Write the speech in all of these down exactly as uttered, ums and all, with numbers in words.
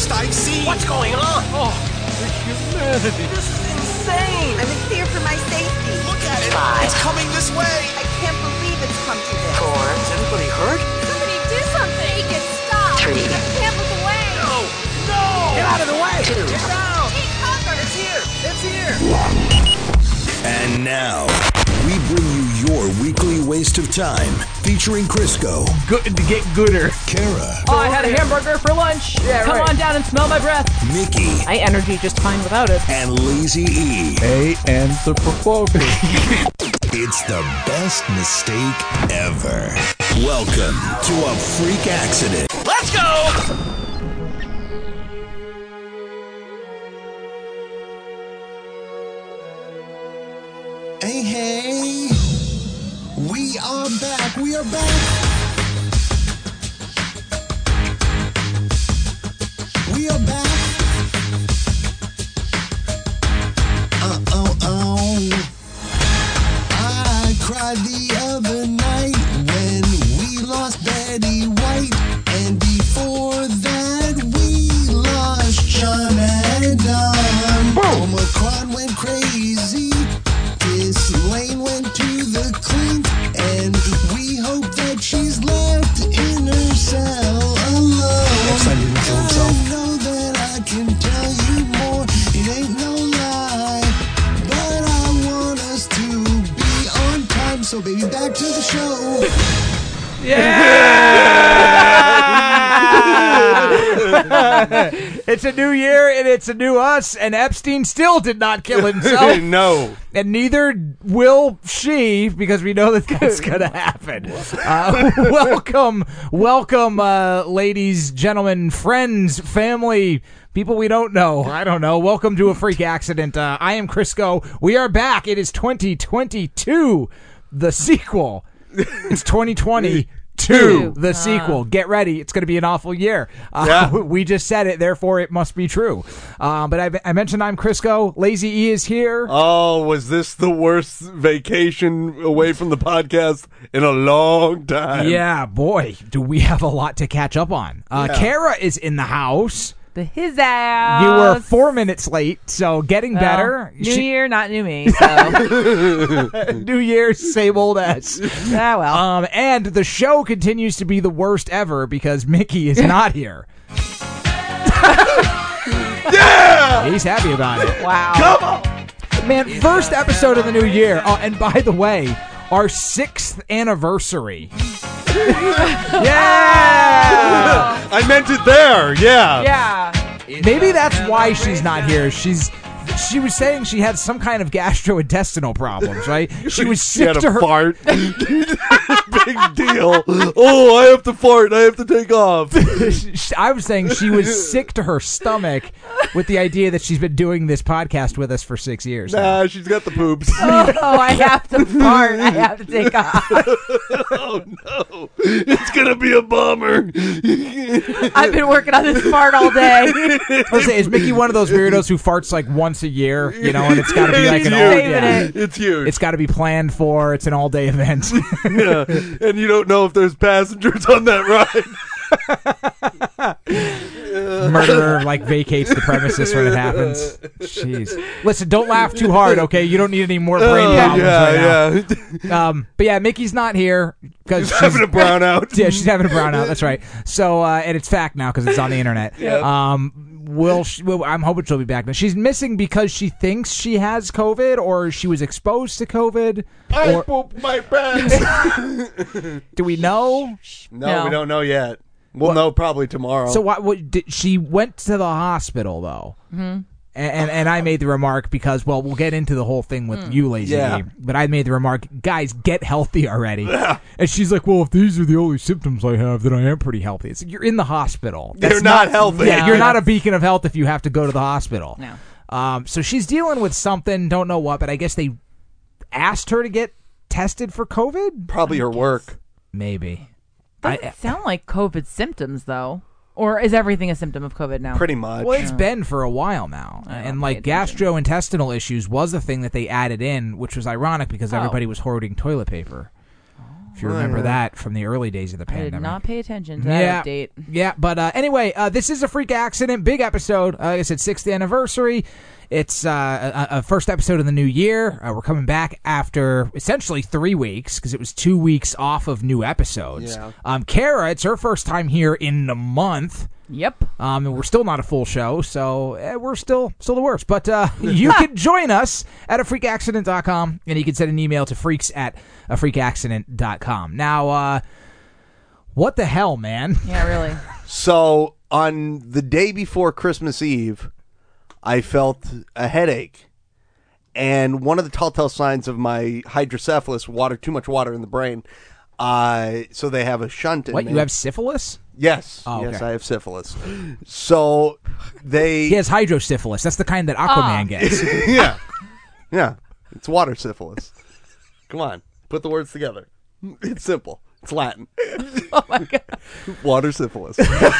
worst I've seen. What's going on? Oh, the humanity. This is insane. I'm in fear for my safety. Look at it. Five. It's coming this way. I can't believe it's come to this. Four. Is anybody hurt? Somebody do something! Make it stop! Three. Get Camp of the way! No! No! Get out of the way. Two. Get down. Take cover! It's here! It's here. And now, we bring you your weekly waste of time, featuring Crisco, Good to get gooder. Kara, Oh, I had a hamburger for lunch. Yeah, Come right. on down and smell my breath. Mickey, I energy just fine without it. and Lazy E. A anthropophobic. It's the best mistake ever. Welcome to a freak accident. Let's go! Hey, hey, we are back, we are back. We are back. Uh oh, oh. I cried the other night when we lost Betty White. And before that, we lost Sean and Don. Omicron went crazy. This Lane went to the clink, and we hope that she's left in her cell alone. Next time he didn't kill himself. I know that I can tell you more, it ain't no lie, but I want us to be on time, so baby, back to the show. It's a new year and it's a new us, and Epstein still did not kill himself. No. And neither will she, because we know that that's going to happen. Uh, welcome, welcome, uh, ladies, gentlemen, friends, family, people we don't know. I don't know. Welcome to a freak accident. Uh, I am Crisco. We are back. It is twenty twenty-two, the sequel. It's twenty twenty. Two, the sequel. Get ready. It's going to be an awful year. Uh, Yeah. We just said it, therefore it must be true. Uh, but I, I mentioned I'm Crisco. Lazy E is here. Oh, was this the worst vacation away from the podcast in a long time? Yeah, boy, do we have a lot to catch up on. Uh, Yeah. Kara is in the house. The his ass. You were four minutes late, so getting Well, better. New She- year, not new me. So New Year, same old ass. ah well. Um, and the show continues to be the worst ever because Mickey is not here. Yeah! He's happy about it. Wow. Come on! Man, first episode of the new year. Oh, and by the way, our sixth anniversary. Yeah! I meant it there, yeah. Yeah. Maybe that's why she's not here. She's she was saying she had some kind of gastrointestinal problems, right? She was She sick had a to her fart. Big deal. Oh, I have to fart. I have to take off. I was saying she was sick to her stomach with the idea that she's been doing this podcast with us for six years. now. Nah, she's got the poops. Oh, I have to fart. I have to take off. Oh, no. It's going to be a bummer. I've been working on this fart all day. I was saying, is Mickey one of those weirdos who farts like once a year, you know, and it's got to be like It's an huge. all Saving yeah. it. It's huge. It's got to be planned for. It's an all-day event. Yeah. And you don't know if there's passengers on that ride. Murderer like vacates the premises when it happens. Jeez. Listen, don't laugh too hard, okay? You don't need any more brain Oh, problems right yeah, yeah. now. Um, but yeah, Mickey's not here because she's Having a brownout. Yeah, she's having a brownout. That's right. So, uh, and it's fact now because it's on the internet. Yep. Um, will she, well, I'm hoping she'll be back. Now, she's missing because she thinks she has COVID or she was exposed to COVID. I Or pooped my pants. do we know? No, No. we don't know yet. We'll know probably tomorrow. So what? What did, she went to the hospital though, mm-hmm. and, and and I made the remark because well, we'll get into the whole thing with Mm. you, Lazy. Yeah. E, but I made the remark, guys, get healthy already. And she's like, well, if these are the only symptoms I have, then I am pretty healthy. It's, you're in the hospital. They're not healthy. Yeah, No, you're not a that's- beacon of health if you have to go to the hospital. No. Um. So she's dealing with something, don't know what, but I guess they asked her to get tested for COVID. probably her work. Maybe. Doesn't I- sound like COVID symptoms, though. Or is everything a symptom of COVID now? Pretty much. Well, it's been for a while now. I don't And, pay like, attention. gastrointestinal issues was the thing that they added in, which was ironic because Oh. everybody was hoarding toilet paper. If you remember that from the early days of the I pandemic. did not pay attention to that Yeah, update. yeah. But uh, anyway, uh, this is a freak accident, big episode. Uh, like I said, sixth anniversary. It's uh, a, a first episode of the new year. Uh, we're coming back after essentially three weeks because it was two weeks off of new episodes. Yeah. Um, Kara, it's her first time here in a month. Yep. Um, and we're still not a full show, so eh, we're still still the worst. But uh, you can join us at a freak accident dot com, and you can send an email to freaks at a freak accident dot com. Now, uh, what the hell, man? Yeah, really. So on the day before Christmas Eve, I felt a headache. And one of the telltale signs of my hydrocephalus, water, too much water in the brain, uh, so they have a shunt in What, me. you have syphilis? Yes. Oh, yes, okay. I have syphilis. So they... He has hydrosyphilis. That's the kind that Aquaman Oh. gets. yeah. Yeah. It's water syphilis. Come on. Put the words together. It's simple. It's Latin. Oh, my God. Water syphilis.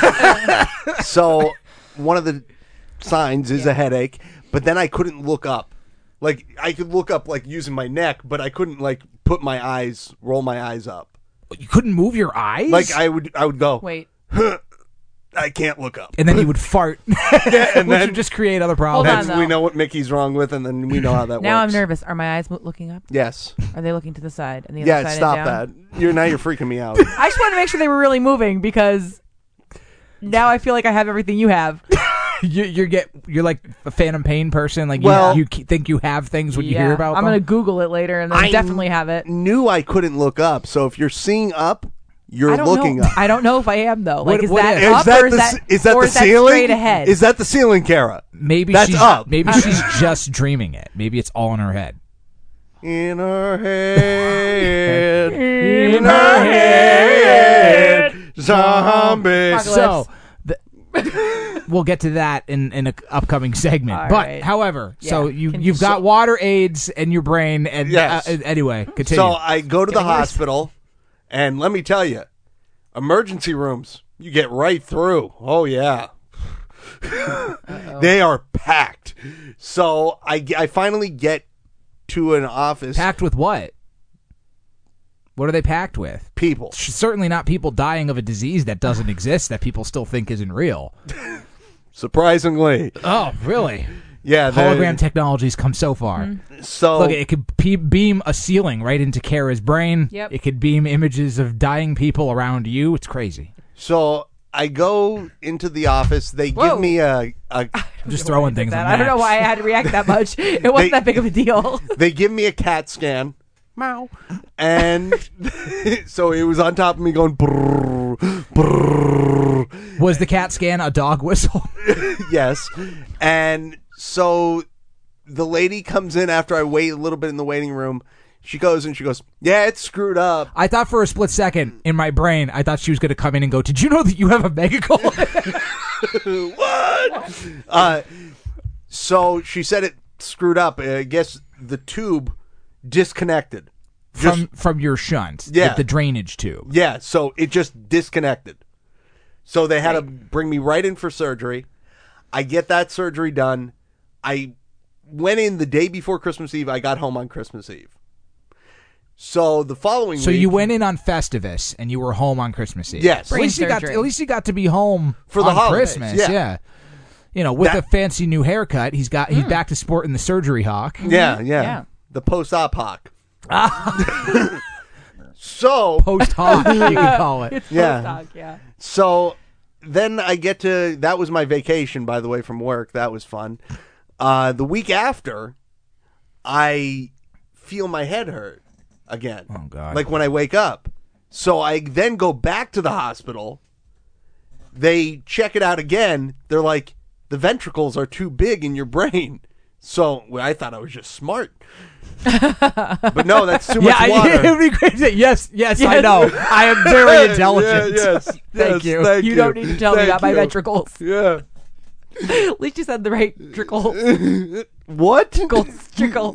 So one of the signs is a headache, but then I couldn't look up. Like, I could look up, like, using my neck, but I couldn't, like, put my eyes, roll my eyes up. You couldn't move your eyes? Like, I would I would go, Wait. I can't look up. And then you would fart, Yeah, and which then would just create other Hold problems. on, then though. we know what Mickey's wrong with, and then we know how that Now I'm works. nervous. Are my eyes mo- looking up? Yes. Are they looking to the side? And the other Yeah, side stop and down? that. You're now you're freaking me out. I just wanted to make sure they were really moving because now I feel like I have everything you have. you, you get, you're like a Phantom Pain person. Like, Well- you, you ke- think you have things when you Yeah. hear about I'm them? going to Google it later and then I definitely have it. Knew I couldn't look up, so if you're seeing up, you're I don't looking know. up. I don't know if I am though. Like, What- is what that is- up Is that or is the that c- is that or the is that ceiling? straight ahead? Is that the ceiling, Kara? Maybe That's she's up. maybe she's just dreaming it. Maybe it's all in her head. In her head, in her head, zombie. Apocalypse. So, the, we'll get to that in in an upcoming segment. All but, right. however, so Yeah. you Can- you've got water aids in your brain, and Yes. uh, anyway, continue. So I go to the Getting worse. hospital, and let me tell you, emergency rooms, you get right through. Oh, yeah. They are packed. So I, ge- I finally get to an office. Packed with what? What are they packed with? People. Certainly not people dying of a disease that doesn't exist that people still think isn't real. Surprisingly. Oh, really? Yeah. they- Hologram technologies come so far. So Look, it could pe- beam a ceiling right into Kara's brain. Yep. It could beam images of dying people around you. It's crazy. So I go into the office. They Whoa. give me a, a I'm just throwing things That- on I don't know why I had to react that much. It wasn't They- that big of a deal. they give me a CAT scan. Meow. And so it was on top of me going brrr, brrr. Was the CAT scan a dog whistle? Yes. And so the lady comes in after I wait a little bit in the waiting room. She goes and she goes, yeah, it's screwed up. I thought for a split second in my brain, I thought she was going to come in and go, did you know that you have a megacolon? What? Uh, so she said it screwed up. I guess the tube disconnected. Just, from from your shunt. Yeah. The, the drainage tube. yeah, so it just disconnected. So they had to bring me right in for surgery. I get that surgery done. I went in the day before Christmas Eve. I got home on Christmas Eve. So the following So week, you went in on Festivus and you were home on Christmas Eve. Yes. At least you got to, surgery. at least you got to be home For the on holidays, Christmas. yeah. Yeah. You know, with That- a fancy new haircut, he's got he's back to sporting the surgery hawk. Yeah, yeah. Yeah. The post-op hawk. So Post hawk, you can call it. Yeah. Post-doc, yeah. So then I get to, that was my vacation, by the way, from work. That was fun. Uh, the week after, I feel my head hurt again. Oh, God. Like when I wake up. So I then go back to the hospital. They check it out again. They're like, the ventricles are too big in your brain. So well, I thought I was just smart. But no, that's too much Yeah, water. it would be great. to- Yes, yes, I Yes. know. I am very intelligent. Yeah, yes, Thank yes, you. Thank You you don't need to tell me Thank about my you. ventricles. Yeah. At least you said the right trickle. What? Trickles. Trickles.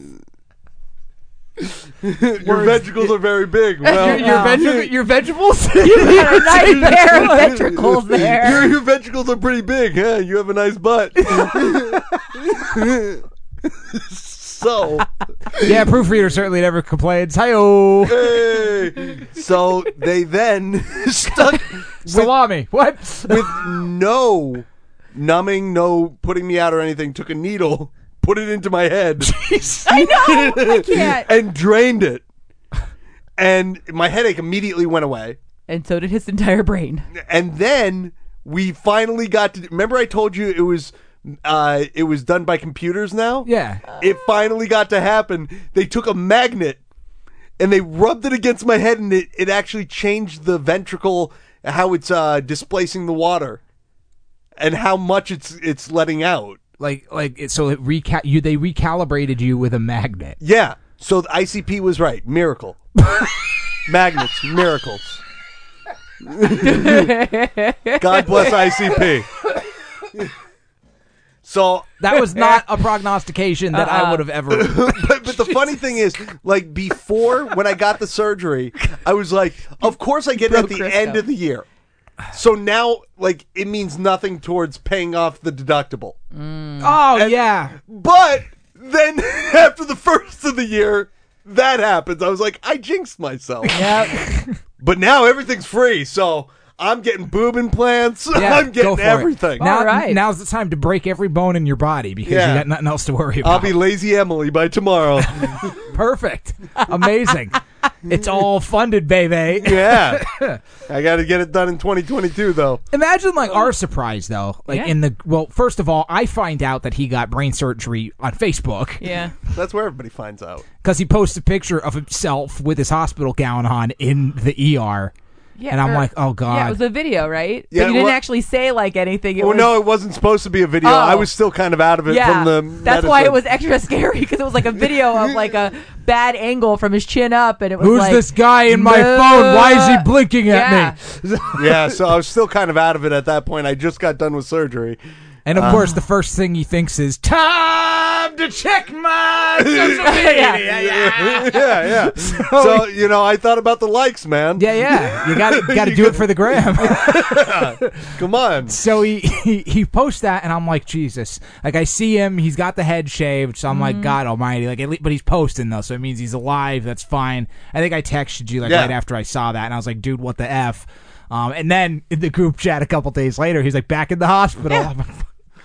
Your ventricles are very big. Well, Your, your, Yeah. veg- your vegetables? You got a nice pair of ventricles your, there. your ventricles are pretty big, huh? You have a nice butt. So, Yeah, proofreader certainly never complains. Hi-oh. hey. So they then stuck Salami. What? with no numbing, no putting me out or anything, took a needle, put it into my head, I know. I can't. and drained it. And my headache immediately went away. And so did his entire brain. And then we finally got to. Remember, I told you it was uh, it was done by computers now. Yeah. It finally got to happen. They took a magnet and they rubbed it against my head, and it, it actually changed the ventricle, how it's uh, displacing the water, and how much it's it's letting out. Like, like it, so it reca- you they recalibrated you with a magnet. Yeah. So the I C P was right. Miracle. Magnets. Miracles. God bless I C P. So That was not a prognostication that I would have ever. but, but the funny thing is, like, before, when I got the surgery, I was like, of course I get it at the Crisco. end of the year. So now, like, it means nothing towards paying off the deductible. Oh yeah. But then after the first of the year, that happens. I was like, I jinxed myself. Yep. But now everything's free, so I'm getting boob implants. Yeah, I'm go getting for everything. It. Now, All right. Now's the time to break every bone in your body because Yeah. you got nothing else to worry about. I'll be lazy Emily by tomorrow. Perfect. Amazing. It's all funded, baby. Yeah. I got to get it done in twenty twenty-two, though. Imagine like our surprise though. Like Yeah. in the well, first of all, I find out that he got brain surgery on Facebook Yeah. That's where everybody finds out. because he posts a picture of himself with his hospital gown on in the E R. Yeah, And I'm or- like, oh, God. Yeah, it was a video, right? Yeah, but you didn't what- actually say like anything. It Well, was, no, it wasn't supposed to be a video. Oh. I was still kind of out of it yeah, from the that's why it medicine. was extra scary because it was like a video of like a bad angle from his chin up, and it was Who's like, this guy in my "Bleh." phone? Why is he blinking at Yeah. me? Yeah, so I was still kind of out of it at that point. I just got done with surgery. And of Uh. course, the first thing he thinks is time to check my social media. Yeah. yeah, yeah. Yeah, yeah. So, you know, I thought about the likes, man. Yeah, yeah. You got to got to do it for the gram. Come on. So he, he he posts that, and I'm like, Jesus. Like I see him, he's got the head shaved, so I'm like, God Almighty. Like, at least, but he's posting though, so it means he's alive. That's fine. I think I texted you like Yeah. right after I saw that, and I was like, dude, what the f? Um, and then in the group chat a couple days later, he's like back in the hospital. I'm like,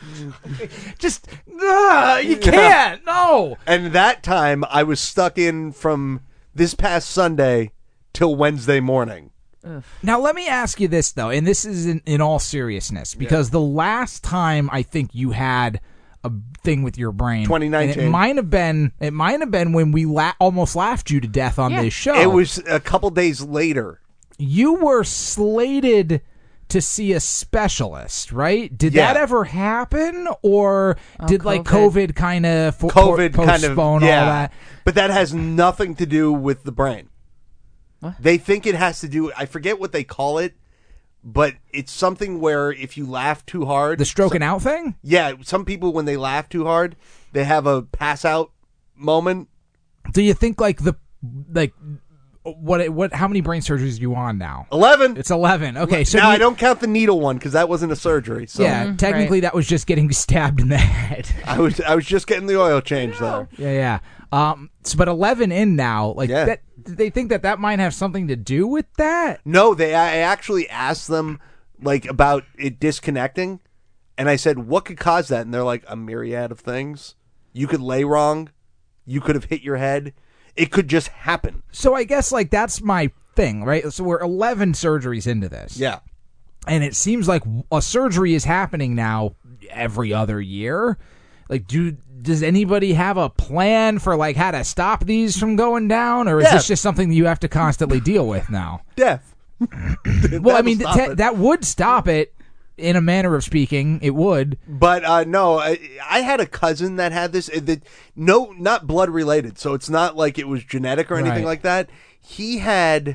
just uh, you can't. No. And that time, I was stuck in from this past Sunday till Wednesday morning. Now, let me ask you this, though, and this is in, in all seriousness, because the last time I think you had a thing with your brain, twenty nineteen. and it might have been, it might have been when we la- almost laughed you to death on Yeah. this show. It was a couple days later. You were slated to see a specialist, right? Did Yeah. that ever happen, or Oh, did like COVID. COVID kind of fo- COVID po- kind of, postpone yeah. all that? But that has nothing to do with the brain. What? They think it has to do, I forget what they call it, but it's something where if you laugh too hard. The stroking out thing? Yeah, some people, when they laugh too hard, they have a pass out moment. Do you think like the like what what how many brain surgeries are you on now? eleven. It's eleven. Okay, so now, do you- I don't count the needle one because that wasn't a surgery. So yeah, technically that was just getting stabbed in the head. I was I was just getting the oil change there. yeah, yeah. Um, so, but eleven in now, like Yeah. that. Do they think that that might have something to do with that? No, they. I actually asked them like about it disconnecting, and I said, "What could cause that?" And they're like, "A myriad of things. You could lay wrong. You could have hit your head. It could just happen." So I guess like that's my thing, right? So we're eleven surgeries into this. Yeah. And it seems like a surgery is happening now every other year. Like, do does anybody have a plan for like how to stop these from going down, or is Yeah. this just something that you have to constantly deal with now? Death. Well, I mean, That'll th- stop it. that would stop it in a manner of speaking. It would. But uh, no, I, I had a cousin that had this. uh, That no, not blood related. So it's not like it was genetic or anything Right. like that. He had,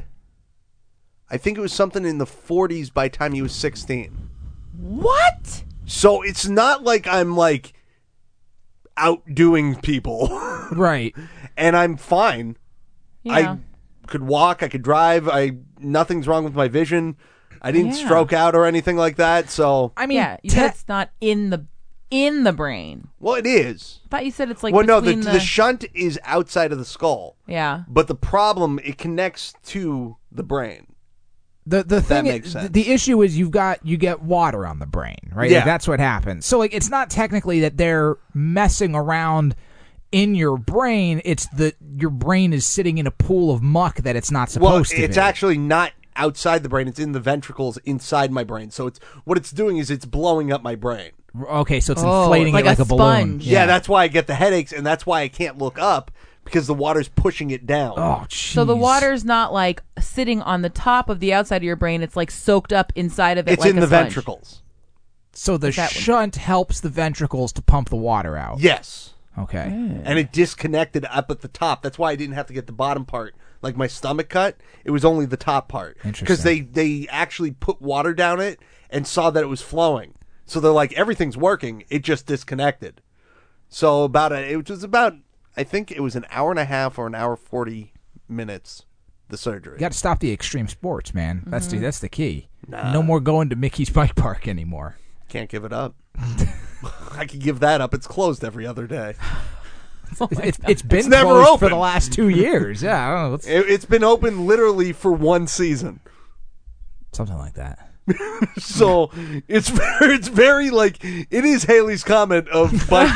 I think it was something in the forties by the time he was sixteen. What? So it's not like I'm like outdoing people, Right. and I'm fine. Yeah. I could walk. I could drive. I nothing's wrong with my vision. I didn't Yeah. stroke out or anything like that. So I mean, yeah, you te- said it's not in the in the brain. Well, it is. I thought you said it's like well, no, the, between the the... shunt is outside of the skull. Yeah. But the problem, it connects to the brain. The the That thing makes is, sense. the issue is you've got you get water on the brain, right? Yeah. Like, that's what happens. So like it's not technically that they're messing around in your brain, it's the your brain is sitting in a pool of muck that it's not Well, supposed to it's be. actually not outside the brain. It's in the ventricles inside my brain. So it's what it's doing is it's blowing up my brain. Okay, so it's Oh, inflating like it like a a, balloon. sponge. Yeah. that's why I get the headaches, and that's why I can't look up because the water's pushing it down. Oh, jeez. So the water's not like sitting on the top of the outside of your brain. It's like soaked up inside of it it's like in a the sponge. ventricles. So the that one? shunt helps the ventricles to pump the water out. Yes. Okay. And it disconnected up at the top. That's why I didn't have to get the bottom part, like my stomach cut. It was only the top part. Because they, they actually put water down it and saw that it was flowing. So they're like, everything's working. It just disconnected. So about a, it was about, I think it was an hour and a half or an hour forty minutes, the surgery. You got to stop the extreme sports, man. That's Mm-hmm. the that's the key. Nah. No more going to Mickey's Bike Park anymore. Can't give it up. I could give that up. It's closed every other day. it's, it's been It's never closed open. for the last two years. Yeah, I don't know. It's It, it's been open literally for one season. something like that. So it's very, it's very like it is Haley's comment of bike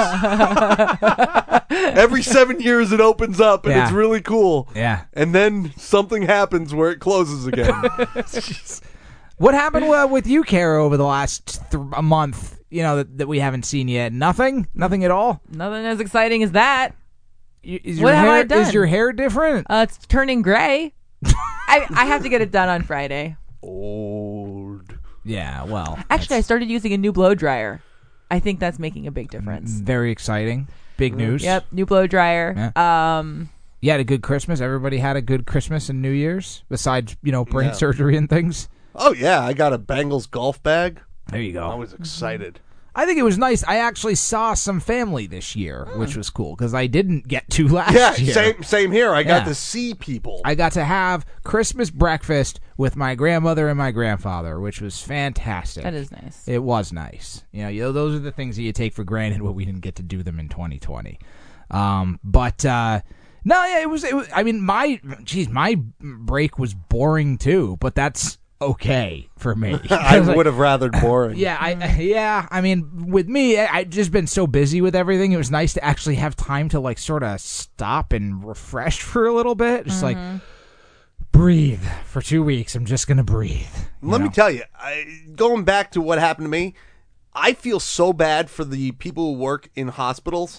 parks. Every seven years it opens up and Yeah. it's really cool. Yeah. And then something happens where it closes again. What happened uh, with you, Kara, over the last th- a month? You know that, that we haven't seen yet. Nothing. Nothing at all. Nothing as exciting as that. Y- Is What your have hair, I done? Is your hair different? Uh, it's turning gray. I, I have to get it done on Friday. Old. Yeah. Well, Actually, I started using a new blow dryer. I think that's making a big difference. very exciting. Big news. Yep, new blow dryer. Um, You had a good Christmas. Everybody had a good Christmas and New Year's, besides you know brain Yeah. surgery and things. Oh yeah, I got a Bengals golf bag. There you go. I was excited. I think it was nice. I actually saw some family this year, which was cool because I didn't get to last Yeah, year. same same here. I got Yeah. to see people. I got to have Christmas breakfast with my grandmother and my grandfather, which was fantastic. that is nice. It was nice. You know, you know, those are the things that you take for granted when we didn't get to do them in twenty twenty. Um, but uh, no, yeah, it was. It was. I mean, my geez, my break was boring too, but that's okay for me. I Like, would have rather boring. yeah, I yeah. I mean, with me, I, I've just been so busy with everything. It was nice to actually have time to like sort of stop and refresh for a little bit. Just like breathe for two weeks. I'm just gonna breathe. you Let me know? tell you, I, going back to what happened to me, I feel so bad for the people who work in hospitals.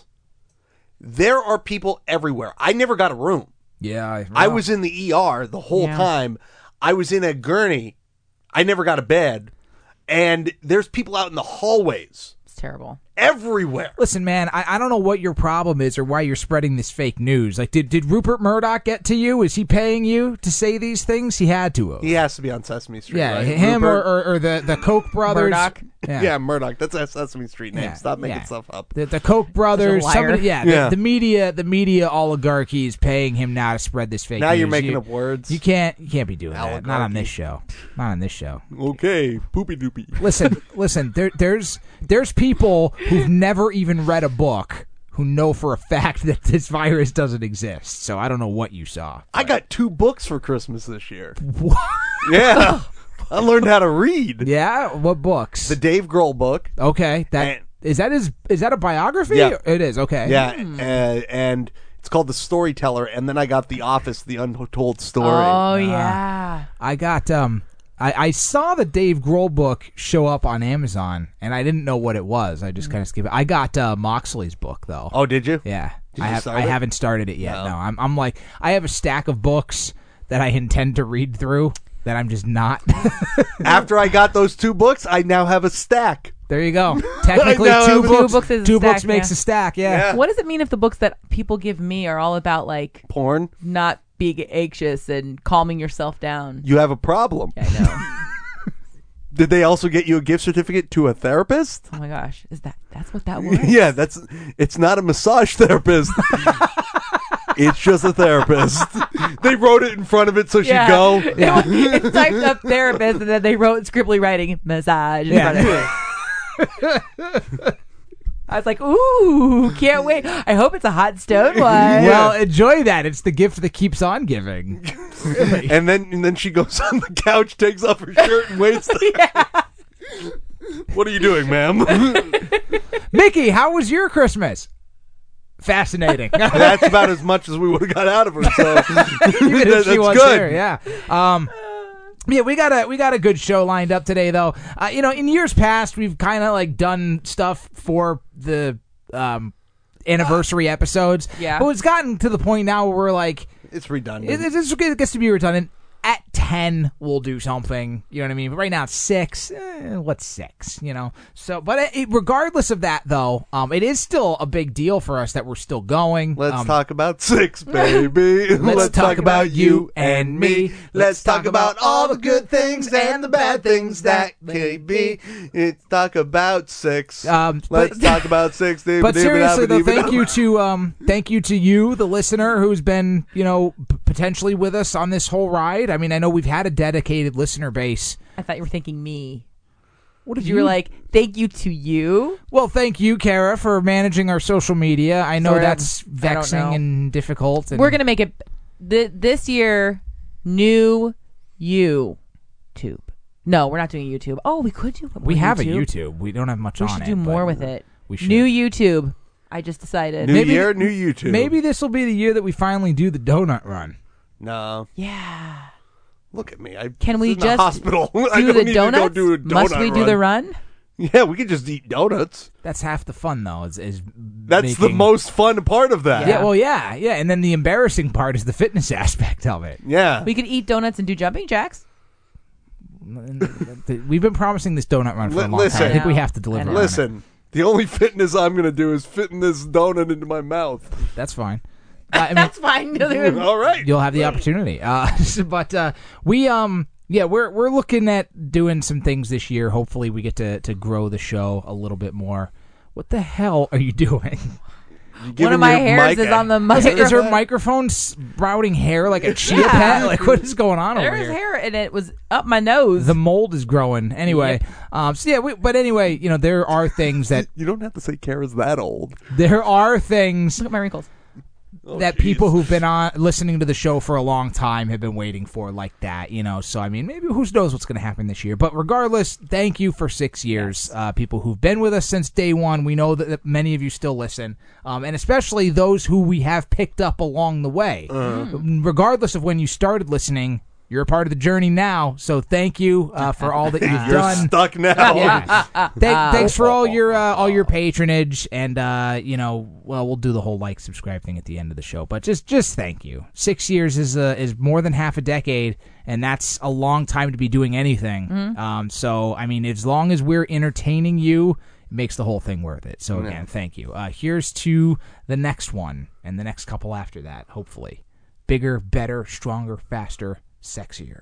There are people everywhere. I never got a room. Yeah, I, I was in the E R the whole Yeah. time. I was in a gurney. I never got a bed. And there's people out in the hallways It's terrible. everywhere. Listen, man, I, I don't know what your problem is or why you're spreading this fake news. Like, did, did Rupert Murdoch get to you? Is he paying you to say these things? He had to have. He has to be on Sesame Street, yeah, right? him or, Rupert? or, or the, the Koch brothers. Murdoch. Yeah. Yeah, Murdoch. That's a Sesame Street name. Yeah, Stop making yeah. stuff up. The, the Koch brothers, liar. somebody, yeah, Yeah. The, the media, the media oligarchy is paying him now to spread this fake Now news. you're making you, up words. You can't, you can't be doing that. Not on Oligarchy. this show. Not on this show. Okay, poopy doopy. Listen, listen. There, there's, there's people who've never even read a book who know for a fact that this virus doesn't exist. So I don't know what you saw. I got two books for Christmas this year. What? Yeah. I learned how to read. Yeah, what books? The Dave Grohl book. Okay, that And- is that his. Is that a biography? Yeah. It is. Okay. Yeah, uh, and it's called The Storyteller. And then I got The Office, The Untold Story. Oh yeah. I got um I, I saw the Dave Grohl book show up on Amazon and I didn't know what it was. I just kind of skipped it. I got uh, Moxley's book though. Oh, did you? Yeah. Did I you have start I it? haven't started it yet. No. No. I'm I'm like I have a stack of books that I intend to read through that I'm just not. After I got those two books, I now have a stack. There you go. Technically I know, two two books, books is a two stack, books makes yeah. a stack, yeah. Yeah. What does it mean if the books that people give me are all about like Porn. not being anxious and calming yourself down? You have a problem. I know. Did they also get you a gift certificate to a therapist? Oh my gosh, is that that's what that was? Yeah, that's. It's not a massage therapist. It's just a therapist. They wrote it in front of it so she'd Yeah. go. Yeah. It's typed up therapist, and then they wrote scribbly writing massage. In Yeah. front of it. I was like, ooh, can't wait. I hope it's a hot stone one. Well, enjoy that. It's the gift that keeps on giving. And then and then she goes on the couch, takes off her shirt, and waits. The- What are you doing, ma'am? Mickey, how was your Christmas? Fascinating. That's about as much as we would have got out of her. So Even if that- she that's was good. here, yeah. Um, yeah, we got a we got a good show lined up today, though. Uh, you know, in years past, we've kind of like done stuff for the um, anniversary episodes. Yeah. But it's gotten to the point now where we're like, It's redundant. it, it's, it gets to be redundant. At ten, we'll do something. You know what I mean? But right now it's six. Eh, what's six? You know. So, but it, it- regardless of that, though, um, it is still a big deal for us that we're still going. Let's Um, talk about six, baby. Let's talk about you and me. Let's talk about all the good things and the bad things that can be. Let's talk about six. Um, Let's but- talk about six. But seriously, though, thank you to um, thank you to you, the listener, who's been you know p- potentially with us on this whole ride. I mean, I know we've had a dedicated listener base. I thought you were thinking me. What did You were like, thank you to you. Well, thank you, Kara, for managing our social media. I know Sort of. that's I don't vexing know. and difficult. And We're going to make it th- this year, new YouTube. No, we're not doing YouTube. Oh, we could do we have YouTube. a YouTube. We don't have much We on should it. do more but with it. We should. New YouTube. I just decided. New Maybe year, th- new YouTube. Maybe this will be the year that we finally do the donut run. No. Yeah. Look at me. I Can we this isn't a just hospital. I do don't the need donuts? To go do a donut Must we do run. the run? Yeah, we could just eat donuts. That's half the fun, though. Is, is That's the making- most fun part of that. Yeah, well, yeah, yeah, and then the embarrassing part is the fitness aspect of it. Yeah. We could eat donuts and do jumping jacks. We've been promising this donut run for Li- a long listen. time. I think we I know. have to deliver. I know. on it. Listen, the only fitness I'm going to do is fitting this donut into my mouth. That's fine. Uh, I mean, That's fine. All right. you'll have the opportunity. Uh, but uh, we, um, yeah, we're we're looking at doing some things this year. Hopefully, we get to to grow the show a little bit more. What the hell are you doing? You One giving of my your hairs mic is a- on the Is, microphone. is her microphone sprouting hair like a chia Yeah. pet? Like what is going on over There is here? hair, and it was up my nose. The mold is growing. Anyway, Yep. um, so yeah, we, but anyway, you know, there are things that You don't have to say Kara's that old. there are things Look at my wrinkles. Oh, that geez. people who've been on listening to the show for a long time have been waiting for, like that, you know. So I mean, maybe who knows what's going to happen this year. But regardless, thank you for six years, uh, people who've been with us since day one. We know that, that many of you still listen, um, and especially those who we have picked up along the way. Regardless of when you started listening, you're a part of the journey now. So thank you uh, for all that you've You're done. stuck now. Yeah. Thank, thanks for all your uh, all your patronage, and uh, you know, well, we'll do the whole like subscribe thing at the end of the show. But just just thank you. Six years is uh, is more than half a decade, and that's a long time to be doing anything. Um, so I mean, as long as we're entertaining you, it makes the whole thing worth it. So again, thank you. Uh, here's to the next one, and the next couple after that. Hopefully, bigger, better, stronger, faster, sexier.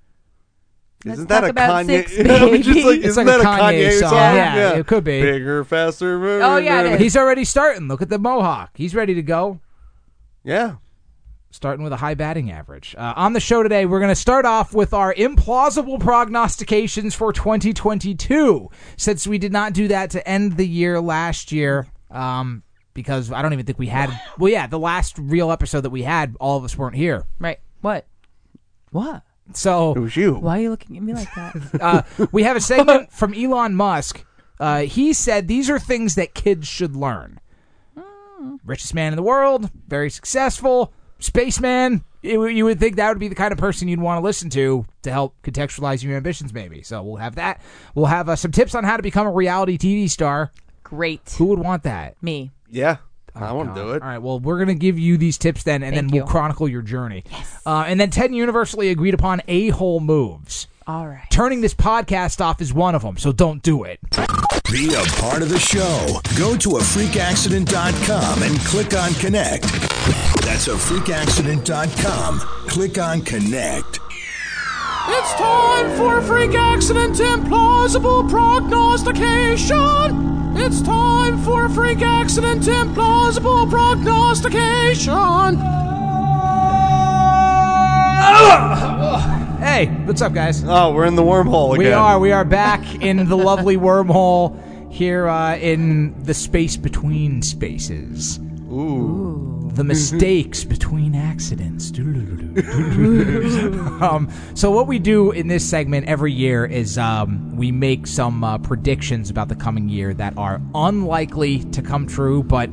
Isn't Let's that a talk about Kanye? six, I was just baby. like, It's isn't like a that a Kanye Kanye song. song? Yeah, it could be. Bigger, faster. Oh, yeah, it is. He's already starting. Look at the mohawk. He's ready to go. Yeah. Starting with a high batting average. Uh, on the show today, we're going to start off with our implausible prognostications for twenty twenty-two, since we did not do that to end the year last year, um, because I don't even think we had... Well, yeah, the last real episode that we had, all of us weren't here. Right. What? What? It So was you. Why are you looking at me like that? uh, we have a segment from Elon Musk. Uh, he said these are things that kids should learn. Richest man in the world, very successful, spaceman. You, you would think that would be the kind of person you'd want to listen to to help contextualize your ambitions, maybe. So we'll have that. We'll have uh, some tips on how to become a reality T V star. Great. Who would want that? Me. Yeah. I want to do it. All right, well, we're going to give you these tips then, and Thank then we'll you. chronicle your journey. Yes. Uh, and then ten universally agreed upon a-hole moves. All right. Turning this podcast off is one of them, so don't do it. Be a part of the show. Go to a freak accident dot com and click on connect. That's a freak accident dot com. Click on connect. It's time for Freak Accident Implausible Prognostication! It's time for Freak Accident Implausible Prognostication! Hey, what's up, guys? Oh, we're in the wormhole again. We are. We are back in the lovely wormhole here uh, in the space between spaces. Ooh. The mistakes between accidents. um, so what we do in this segment every year is um, we make some uh, predictions about the coming year that are unlikely to come true, but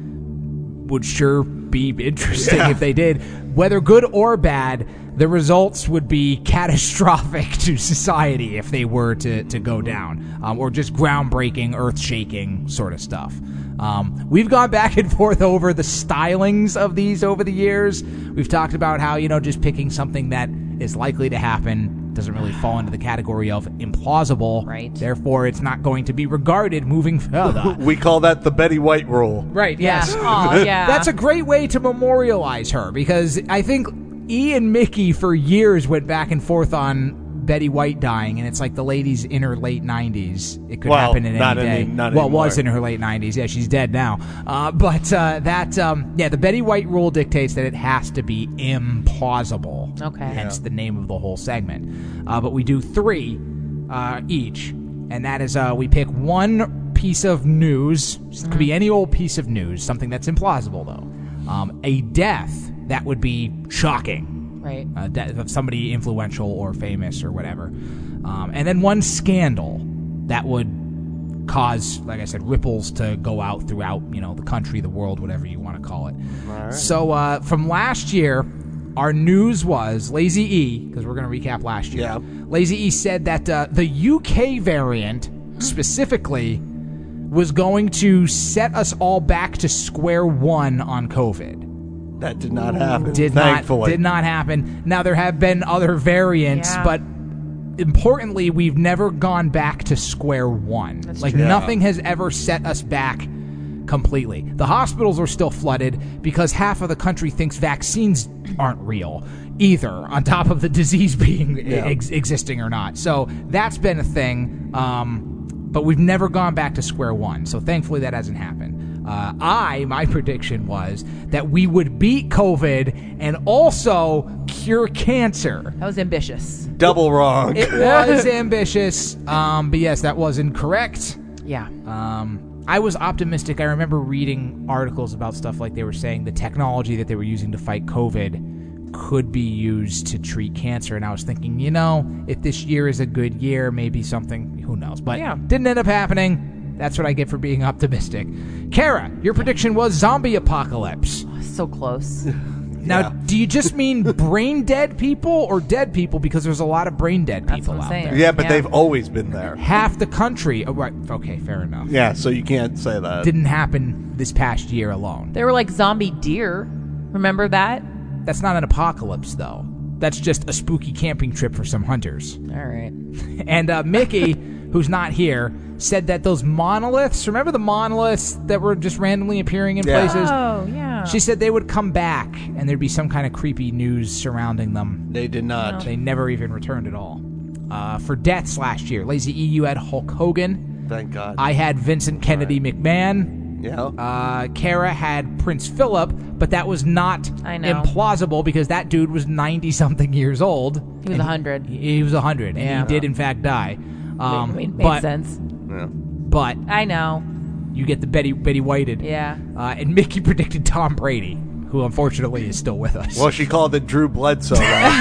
would sure be interesting Yeah. if they did. Whether good or bad, the results would be catastrophic to society if they were to, to go down, um, or just groundbreaking, earth-shaking sort of stuff. Um, we've gone back and forth over the stylings of these over the years. We've talked about how, you know, just picking something that is likely to happen doesn't really fall into the category of implausible. Right. Therefore, it's not going to be regarded moving further. We call that the Betty White rule. Right, Yeah. yes. Oh, yeah. That's a great way to memorialize her, because I think E and Mickey for years went back and forth on Betty White dying, and it's like the lady's in her late nineties. It could Well, happen in not any day. any- not well, it was in anymore. her late nineties. Yeah, she's dead now. Uh, but uh, that, um, yeah, the Betty White rule dictates that it has to be implausible. Okay. Hence the name of the whole segment. Uh, but we do three uh, each, and that is uh, we pick one piece of news. It could be any old piece of news, something that's implausible, though. Um, a death that would be shocking. Right. Uh, death of somebody influential or famous or whatever. Um, and then one scandal that would cause, like I said, ripples to go out throughout, you know, the country, the world, whatever you want to call it. So uh, from last year, our news was Lazy E, because we're going to recap last year. Yeah. Lazy E said that uh, the U K variant specifically was going to set us all back to square one on COVID. That did not happen. Did thankfully. not did not happen. Now there have been other variants, Yeah. but importantly, we've never gone back to square one. That's like true. Yeah. nothing has ever set us back completely. The hospitals are still flooded because half of the country thinks vaccines aren't real either, on top of the disease being Yeah. ex- existing or not. So that's been a thing. Um, but we've never gone back to square one. So thankfully that hasn't happened. Uh, I, my prediction was that we would beat COVID and also cure cancer. That was ambitious. Double wrong. It was ambitious, um, but yes, that was incorrect. Yeah. Um, I was optimistic. I remember reading articles about stuff like they were saying the technology that they were using to fight COVID could be used to treat cancer, and I was thinking, you know, if this year is a good year, maybe something, who knows, but Yeah. didn't end up happening. That's what I get for being optimistic. Kara, your prediction was zombie apocalypse. So close. Now, Yeah. do you just mean brain dead people or dead people? Because there's a lot of brain dead That's people what I'm out saying. there. yeah, but Yeah. they've always been there. Half the country. Oh, right. Okay, fair enough. Yeah, so you can't say that. Didn't happen this past year alone. They were like zombie deer. Remember that? That's not an apocalypse, though. That's just a spooky camping trip for some hunters. All right. And uh, Mickey, who's not here, said that those monoliths, remember the monoliths that were just randomly appearing in Yeah. places? Oh, yeah. She said they would come back and there'd be some kind of creepy news surrounding them. They did not. They never even returned at all. Uh, for deaths last year, Lazy E, you had Hulk Hogan. Thank God. I had Vincent Kennedy McMahon. yeah. Uh, Kara had Prince Philip, but that was not I know. implausible because that dude was ninety-something years old. He was one hundred. He, he was one hundred, and Yeah. he did, in fact, die. Um, I mean, made but, sense. yeah. but I know. you get the Betty Betty Whited. Yeah. Uh, and Mickey predicted Tom Brady, who unfortunately is still with us. Well, she called it Drew Bledsoe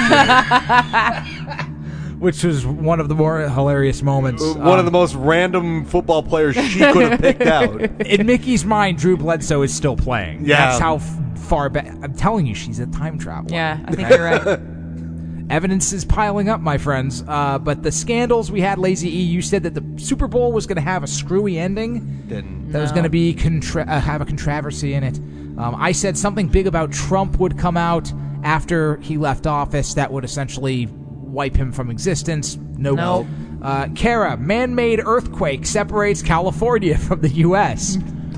last year. Which was one of the more hilarious moments. One of the most random football players she could have picked out. In Mickey's mind, Drew Bledsoe is still playing. Yeah. That's how f- far back. I'm telling you, she's a time traveler. Yeah, I think you're right. Evidence is piling up, my friends. Uh, but the scandals we had, Lazy E, you said that the Super Bowl was going to have a screwy ending. Didn't. That was going to be contra- uh, have a controversy in it. Um, I said something big about Trump would come out after he left office that would essentially wipe him from existence. Nope. Nope. Uh, Kara, man-made earthquake separates California from the U S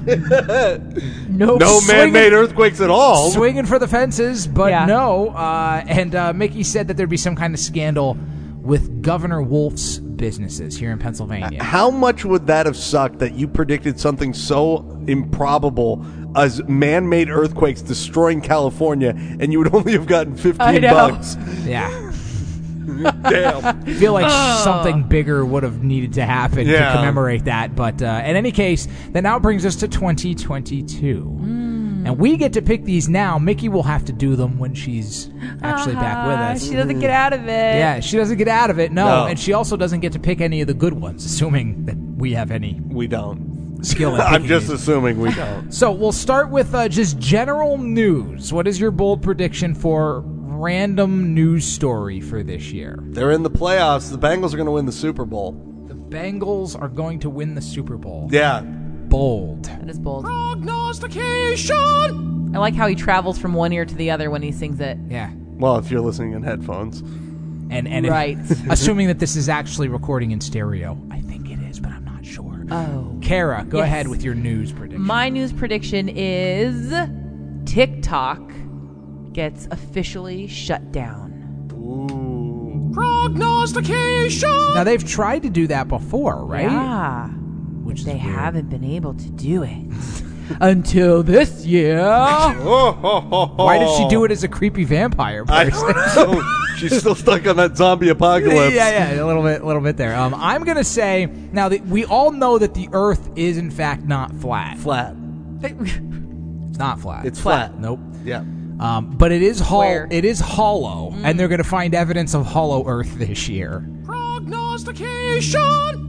Nope. No Swinging- man-made earthquakes at all. Swinging for the fences, but Yeah. no. Uh, and uh, Mickey said that there'd be some kind of scandal with Governor Wolf's businesses here in Pennsylvania. How much would that have sucked that you predicted something so improbable as man-made earthquakes destroying California, and you would only have gotten I fifteen know. bucks? Yeah. Damn. I feel like something bigger would have needed to happen Yeah. to commemorate that. But uh, in any case, that now brings us to twenty twenty-two. And we get to pick these now. Mickey will have to do them when she's actually back with Ah, us. She doesn't get out of it. Yeah, she doesn't get out of it, no. No. And she also doesn't get to pick any of the good ones, assuming that we have any We don't. skill in I'm picking just these. assuming we don't. So we'll start with uh, just general news. What is your bold prediction for random news story for this year? They're in the playoffs. The Bengals are going to win the Super Bowl. The Bengals are going to win the Super Bowl. Yeah. Bold. That is bold. Prognostication. I like how he travels from one ear to the other when he sings it. Yeah. Well, if you're listening in headphones. And and if- Right. assuming that this is actually recording in stereo. I think it is, but I'm not sure. Oh. Kara, go Yes. ahead with your news prediction. My news prediction is TikTok gets officially shut down. Ooh. Prognostication. Now they've tried to do that before, right? Yeah. Which They is weird. haven't been able to do it until this year. Oh, ho, ho, ho. Why did she do it as a creepy vampire I person? don't know. She's still stuck on that zombie apocalypse. Yeah, yeah, a little bit, a little bit there. Um, I'm gonna say now that we all know that the Earth is in fact not flat. Flat. It's not flat. It's flat. Nope. Yeah. Um, but it is hol- Square. It is hollow, and they're gonna find evidence of hollow Earth this year. Prognostication.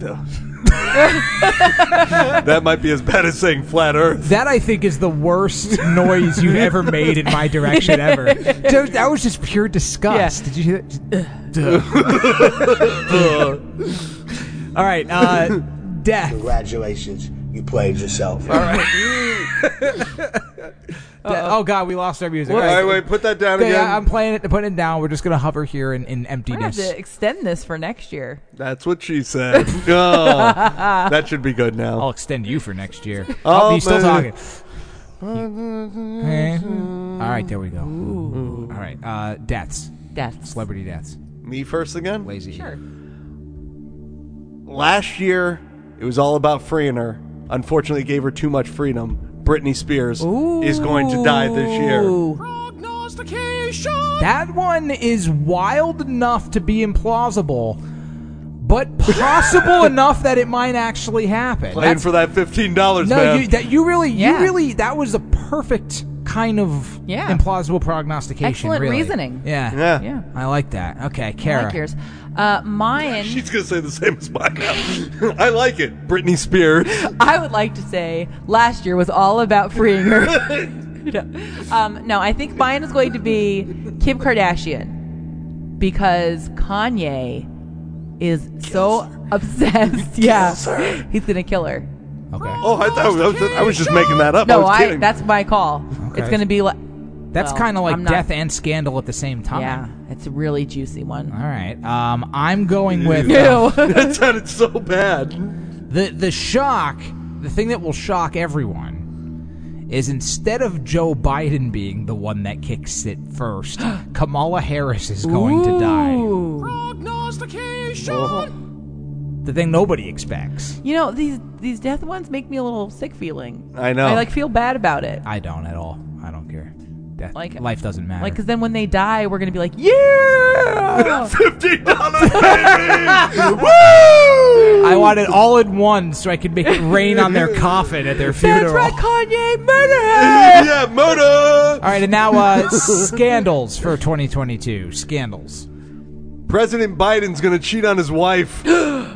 That might be as bad as saying flat Earth. That I think is the worst noise you've ever made in my direction ever. Dude, that was just pure disgust. Yeah. Did you hear that? Just, all right, uh, Death. Congratulations, you played yourself. All right. Death. Oh God, we lost our music. All All right, right, wait, put that down Okay, again. yeah, I'm playing it, putting it down. We're just gonna hover here in, in We're gonna have emptiness. to extend this for next year. That's what she said. Oh, that should be good now. I'll extend you for next year. Oh, Oh, he's still man. talking. Eh. All right, there we go. All right, uh, deaths, Deaths. celebrity deaths. Me first again? Lazy. Sure. Last year, it was all about freeing her. Unfortunately, it gave her too much freedom. Britney Spears is going to die this year. Ooh. Prognostication. That one is wild enough to be implausible, but possible enough that it might actually happen. Playing That's- for that fifteen dollars, no, man. you, that you really, Yeah. you really, that was a perfect kind of Yeah. implausible prognostication. Excellent really. reasoning. Yeah. yeah. Yeah. I like that. Okay, I Kara. like yours. Uh, mine, She's going to say the same as mine now. I like it. Britney Spears. I would like to say last year was all about freeing her. no. Um, no, I think mine is going to be Kim Kardashian because Kanye is so obsessed. Yeah, he's gonna kill her. Okay. Oh, I thought I was, I was just making that up. I No, was I. kidding. That's my call. Okay. It's gonna be like. That's well, kind of like I'm not- death and scandal at the same time. Yeah, it's a really juicy one. All right. Um, I'm going with Ew. uh, That sounded so bad. the the shock. The thing that will shock everyone is instead of Joe Biden being the one that kicks it first, Kamala Harris is going to die. Ooh. Prognostication. The thing nobody expects. You know, these these death ones make me a little sick feeling. I know. I like feel bad about it. I don't at all. I don't care. Death, Like- life doesn't matter. Like, because then when they die, we're gonna be like, yeah. fifteen dollars, baby! I want it all in one so I could make it rain on their coffin at their funeral. That's right, Kanye, murder. Yeah, murder! All right, and now uh, scandals for twenty twenty-two. Scandals. President Biden's going to cheat on his wife.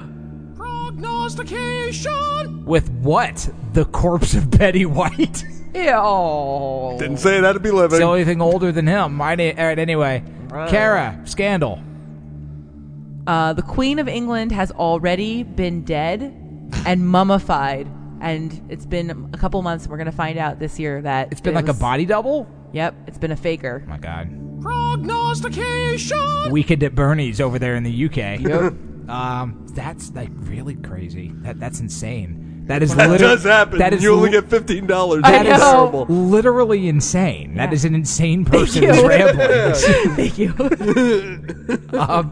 Prognostication. With what? The corpse of Betty White? Ew. Didn't say it had to be living. It's the only thing older than him. I need, all right, anyway. Kara, scandal. Uh, the Queen of England has already been dead and mummified, and it's been a couple months. We're gonna find out this year that It's been it like a was- body double? Yep, it's been a faker. Oh, my God. Prognostication. Weekend at Bernie's over there in the U K. Yep. um, that's like really crazy. That That's insane. That is That literally, does happen. That is you only li- get fifteen dollars. I that is know. literally insane. That Yeah. is an insane Thank person's you. ramblings. Thank you. Um,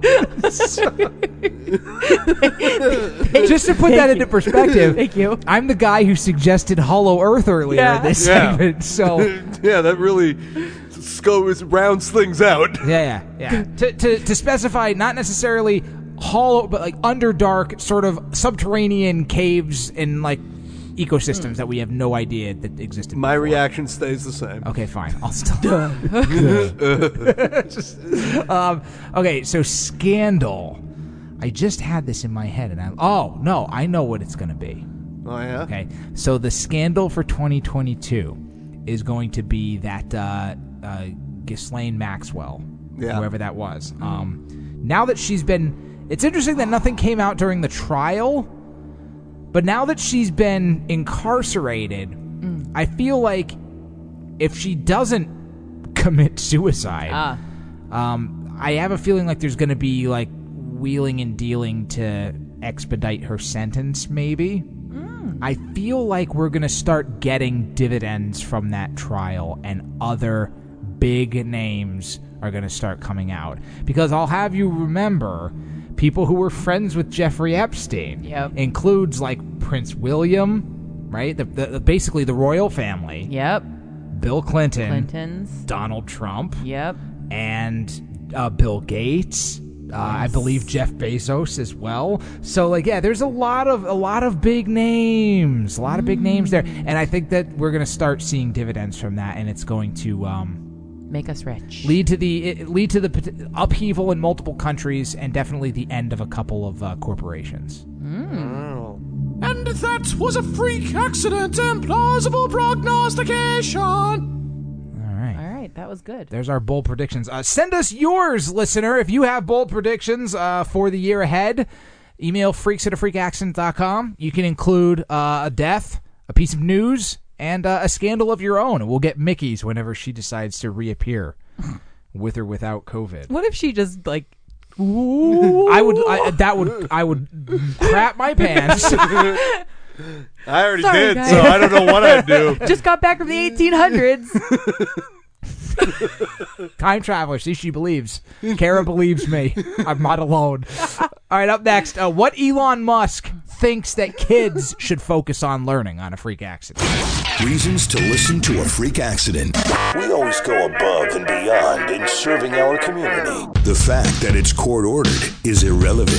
just to put that into perspective, Thank you. I'm the guy who suggested Hollow Earth earlier Yeah. in this Yeah. segment. So Yeah, that really scopes rounds things out. Yeah, yeah, yeah. to, to to specify, not necessarily hollow, but like underdark, sort of subterranean caves and like ecosystems that we have no idea that existed. My before. reaction stays the same. Okay, fine. I'll still. Just, um, okay, so Scandal. I just had this in my head, and I. Oh no, I know what it's going to be. Oh yeah. Okay, so the Scandal for twenty twenty-two is going to be that uh, uh, Ghislaine Maxwell, Yeah. whoever that was. Um, now that she's been. It's interesting that nothing came out during the trial, but now that she's been incarcerated, mm. I feel like if she doesn't commit suicide, Ah. um, I have a feeling like there's going to be like wheeling and dealing to expedite her sentence, maybe. Mm. I feel like we're going to start getting dividends from that trial, and other big names are going to start coming out. Because I'll have you remember, people who were friends with Jeffrey Epstein Yep. includes like Prince William, right? The, the basically the royal family. Yep. Bill Clinton, Clintons. Donald Trump, Yep. and uh, Bill Gates. Uh, I believe Jeff Bezos as well. So, like, yeah, there's a lot of a lot of big names, a lot of big names there, and I think that we're going to start seeing dividends from that, and it's going to um, make us rich. lead to the it, lead to the pot- upheaval in multiple countries, and definitely the end of a couple of uh, corporations. Oh. And that was a freak accident and plausible prognostication. All right. All right, that was good. There's our bold predictions. Uh, send us yours, listener, if you have bold predictions uh, for the year ahead. Email freaks at a freak accident dot com. You can include uh, a death, a piece of news, and uh, a scandal of your own. And we'll get Mickey's whenever she decides to reappear, with or without COVID. What if she just, like... I would. I, that would. I would crap my pants. I already Sorry, did, guys. so I don't know what I'd do. Just got back from the eighteen hundreds. Time traveler. See, she believes. Kara believes me. I'm not alone. All right, up next. Uh, what Elon Musk thinks that kids should focus on learning on a freak accident. Reasons to listen to a freak accident. We always go above and beyond in serving our community. The fact that it's court ordered is irrelevant.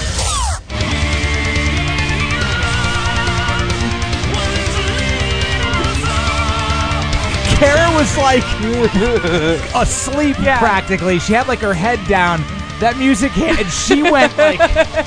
Kara was like asleep Yeah. practically. She had like her head down. That music hit, and she went like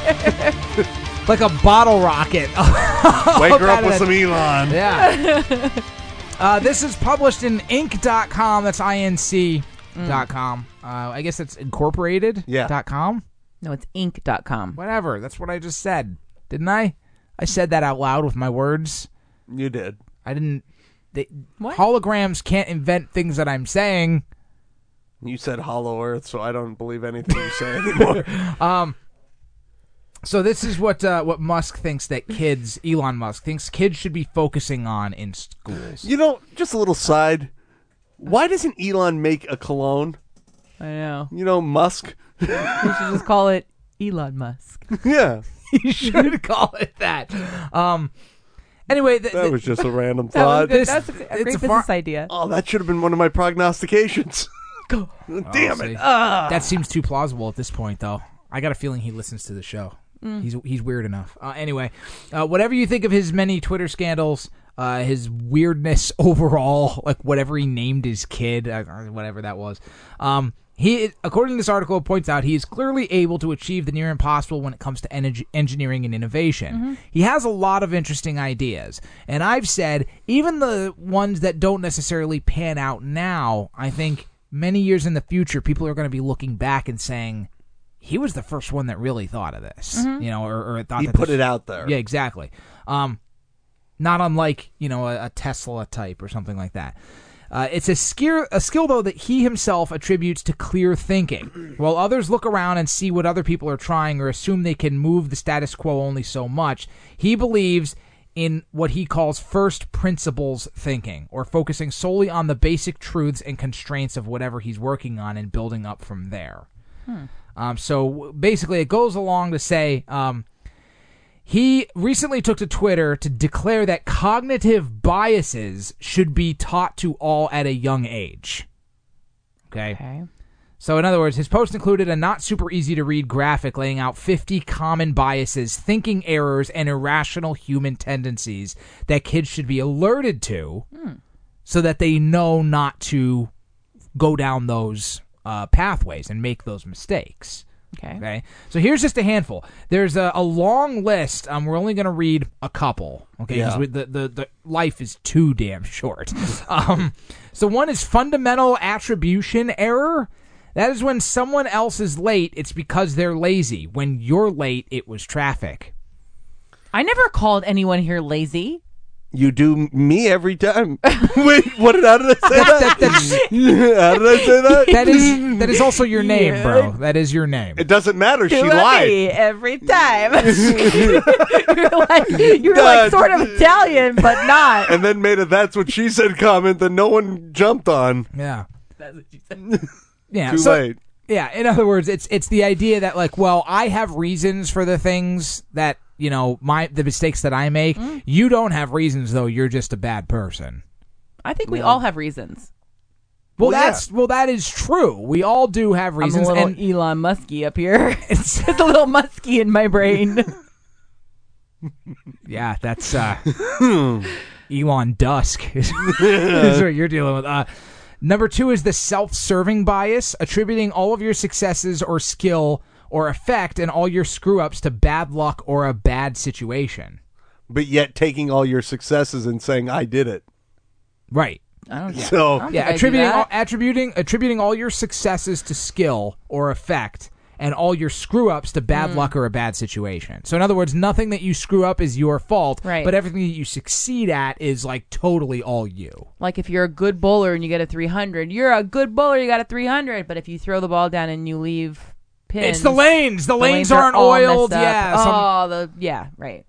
like a bottle rocket. Wake her up with some Elon. Yeah. uh, this is published in inc dot com. That's I N C dot com. Uh, I guess that's incorporated Yeah. dot com. No, it's ink dot com. Whatever. That's what I just said. Didn't I? I said that out loud with my words. You did. I didn't. They, What? Holograms can't invent things that I'm saying. You said Hollow Earth, so I don't believe anything you say anymore. Um. So this is what uh, what Musk thinks that kids, Elon Musk thinks kids should be focusing on in schools. You know, just a little side. Why doesn't Elon make a cologne? I know. You know, Musk. We should just call it Elon Musk. Yeah. You should call it that. Um. Anyway, th- That th- was just a random That was thought. good. This- That's a, a it's great a business far- idea. Oh, that should have been one of my prognostications. Oh, Damn see. it. That seems too plausible at this point, though. I got a feeling he listens to the show. He's he's weird enough. Uh, anyway, uh, whatever you think of his many Twitter scandals, uh, his weirdness overall, like whatever he named his kid, uh, or whatever that was, um, he, according to this article, it points out he is clearly able to achieve the near impossible when it comes to en- engineering and innovation. Mm-hmm. He has a lot of interesting ideas, and I've said even the ones that don't necessarily pan out now, I think many years in the future, people are going to be looking back and saying, he was the first one that really thought of this, Mm-hmm. you know, or, or thought He that put this- it out there. Yeah, exactly. Um, not unlike, you know, a, a Tesla type or something like that. Uh, it's a skill, a skill, though, that he himself attributes to clear thinking. While others look around and see what other people are trying or assume they can move the status quo only so much, he believes in what he calls first principles thinking, or focusing solely on the basic truths and constraints of whatever he's working on and building up from there. Um, so basically, it goes along to say um, he recently took to Twitter to declare that cognitive biases should be taught to all at a young age. Okay? Okay. So, in other words, his post included a not super easy to read graphic laying out fifty common biases, thinking errors, and irrational human tendencies that kids should be alerted to Hmm. so that they know not to go down those uh, pathways and make those mistakes. Okay. Okay. So here's just a handful. There's a, a long list. Um, we're only going to read a couple. Okay. Because Yeah. the, the the life is too damn short. um. So one is fundamental attribution error. That is when someone else is late, it's because they're lazy. When you're late, it was traffic. I never called anyone here lazy. You do me every time. Wait, what did, how did I say that? That- that's- how did I say that? That is that is also your name, Yeah. bro. That is your name. It doesn't matter. She You and lied. me every time. you're like, you're like sort of Italian, but not. And then made a "that's what she said" comment that no one jumped on. Yeah. That's what you said. Yeah. Too so- late. Yeah, in other words, it's it's the idea that like, well, I have reasons for the things that, you know, my the mistakes that I make. Mm. You don't have reasons though. You're just a bad person. I think we all have reasons. Well, Well, yeah. that's well, that is true. We all do have reasons. I'm a little and Elon Musky up here. It's just a little musky in my brain. yeah, that's uh, Elon Dusk is, is what you're dealing with. Uh, number two is the self-serving bias, attributing all of your successes or skill or effect and all your screw-ups to bad luck or a bad situation. But yet taking all your successes and saying I did it. Right. I don't. So I don't Yeah, think I do attributing that. all, attributing attributing all your successes to skill or effect, and all your screw ups to bad luck or a bad situation. So, in other words, nothing that you screw up is your fault, Right. but everything that you succeed at is like totally all you. Like if you're a good bowler and you get a three hundred, you're a good bowler. You got a three hundred. But if you throw the ball down and you leave pins, It's the lanes. The, the lanes, are aren't all oiled. messed up. Yeah. some- Oh, the yeah, right.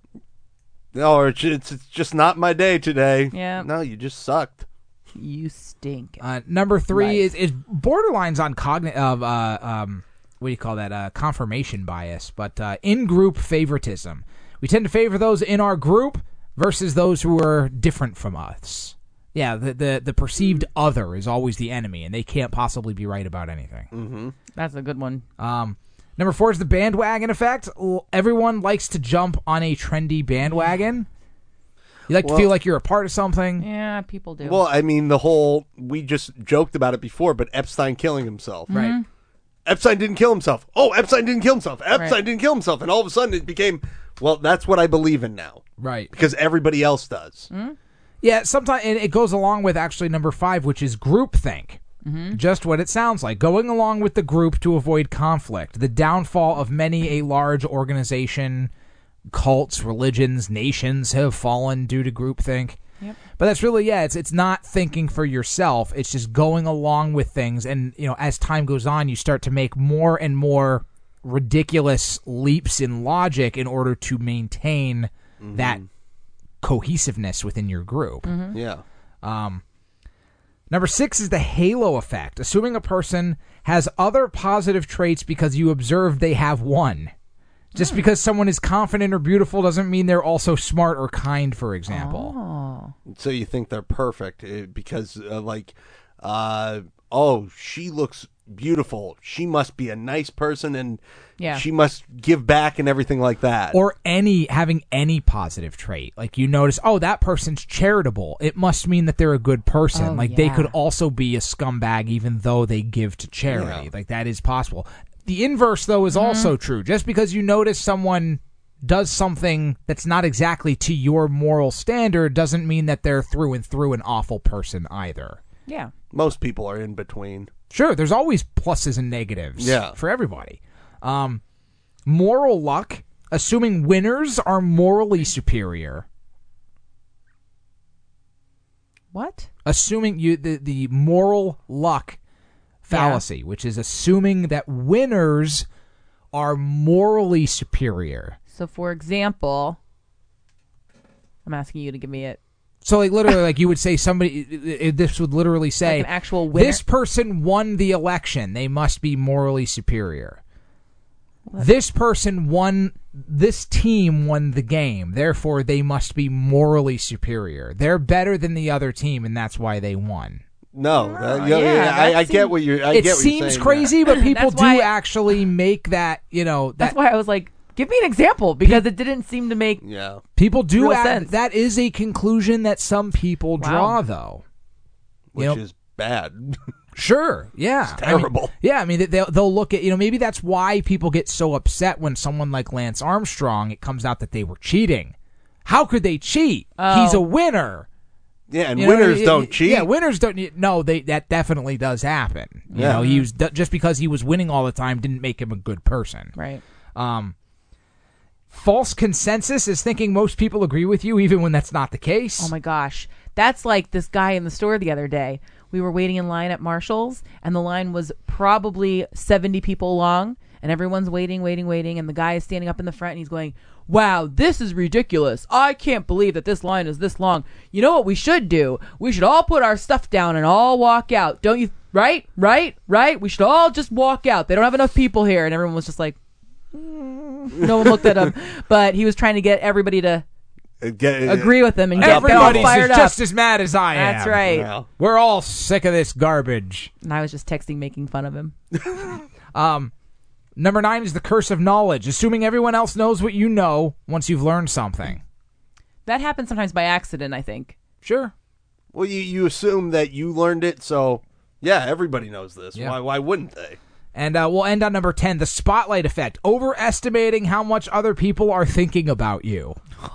no, it's, it's it's just not my day today. Yeah. No, you just sucked. You stink. Uh, number three Nice. is, is borderlines on cognitive of uh, um, what do you call that? Uh, confirmation bias, but uh, in-group favoritism. We tend to favor those in our group versus those who are different from us. Yeah, the the, the perceived other is always the enemy, and they can't possibly be right about anything. Mm-hmm. That's a good one. Um, number four is the bandwagon effect. L- Everyone likes to jump on a trendy bandwagon. You like Well- to feel like you're a part of something. Yeah, people do. Well, I mean, the whole we just joked about it before, but Epstein killing himself. Right. Epstein didn't kill himself. Oh, Epstein didn't kill himself. Epstein Right. didn't kill himself, and all of a sudden it became, well, that's what I believe in now Right. because everybody else does. Yeah, sometimes and it goes along with actually number five, which is groupthink. Just what it sounds like. Going along with the group to avoid conflict. The downfall of many a large organization, cults, religions, nations have fallen due to groupthink. Yep. But that's really, yeah, it's it's not thinking for yourself. It's just going along with things. And, you know, as time goes on, you start to make more and more ridiculous leaps in logic in order to maintain that cohesiveness within your group. Yeah. Um, number six is the halo effect, assuming a person has other positive traits because you observe they have one. Just because someone is confident or beautiful doesn't mean they're also smart or kind, for example. Oh. So you think they're perfect uh, because, uh, like, uh, oh, she looks beautiful. She must be a nice person, and Yeah. she must give back and everything like that. Or any having any positive trait. Like you notice, oh, that person's charitable. It must mean that they're a good person. Oh, like they yeah. could also be a scumbag even though they give to charity. Yeah. Like that is possible. The inverse, though, is also true. Just because you notice someone does something that's not exactly to your moral standard doesn't mean that they're through and through an awful person either. Yeah. Most people are in between. Sure, there's always pluses and negatives Yeah. for everybody. Um, moral luck, assuming winners are morally superior. What? Assuming you the, the moral luck fallacy, which is assuming that winners are morally superior. So, for example, I'm asking you to give me it. So, like, literally, like, you would say somebody, i- i- this would literally say, Like an actual winner? this person won the election. They must be morally superior. This person won, this team won the game. Therefore, they must be morally superior. They're better than the other team, and that's why they won. No, uh, yeah, yeah, yeah, I, that I get seems- what you're. I it get what seems you're saying crazy, but people That's do why- actually make that. You know, that That's why I was like, give me an example because it didn't seem to make. there. Yeah. people do. real Act, sense. that is a conclusion that some people Wow. draw, though. Which You know- is bad. Sure. Yeah. It's I mean- terrible. yeah. I mean, they'll they'll look at you know maybe that's why people get so upset when someone like Lance Armstrong it comes out that they were cheating. How could they cheat? Oh. He's a winner. Yeah, and You know, winners y- don't y- cheat. Yeah, winners don't. No, they that definitely does happen. You Yeah. know, he was just because he was winning all the time didn't make him a good person. Right. Um, false consensus is thinking most people agree with you, even when that's not the case. Oh my gosh. That's like this guy in the store the other day. We were waiting in line at Marshall's, and the line was probably seventy people long, and everyone's waiting, waiting, waiting, and the guy is standing up in the front, and he's going, wow, this is ridiculous. I can't believe that this line is this long. You know what we should do? We should all put our stuff down and all walk out. Don't you? Right? Right? Right? We should all just walk out. They don't have enough people here. And everyone was just like, mm. No one looked at him. But he was trying to get everybody to Uh, get- agree with him and get, get all Everybody's fired just up. as mad as I am. That's right. Well, We're all sick of this garbage. And I was just texting, making fun of him. Um, number nine is the curse of knowledge, assuming everyone else knows what you know once you've learned something. That happens sometimes by accident, I think. Sure. well, you, you assume that you learned it, so yeah, everybody knows this. Yeah. Why why wouldn't they? And uh, we'll end on number ten, the spotlight effect, overestimating how much other people are thinking about you.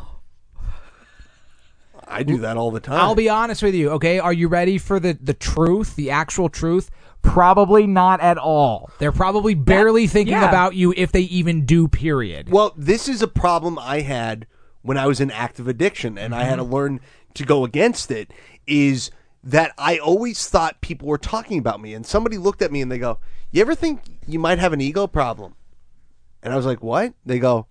I do that all the time. I'll be honest with you, okay? Are you ready for the, the truth, the actual truth? Probably not at all. They're probably barely thinking yeah. about you if they even do, period. Well, this is a problem I had when I was in active addiction, and I had to learn to go against it, is that I always thought people were talking about me. And somebody looked at me and they go, you ever think you might have an ego problem? And I was like, what? They go,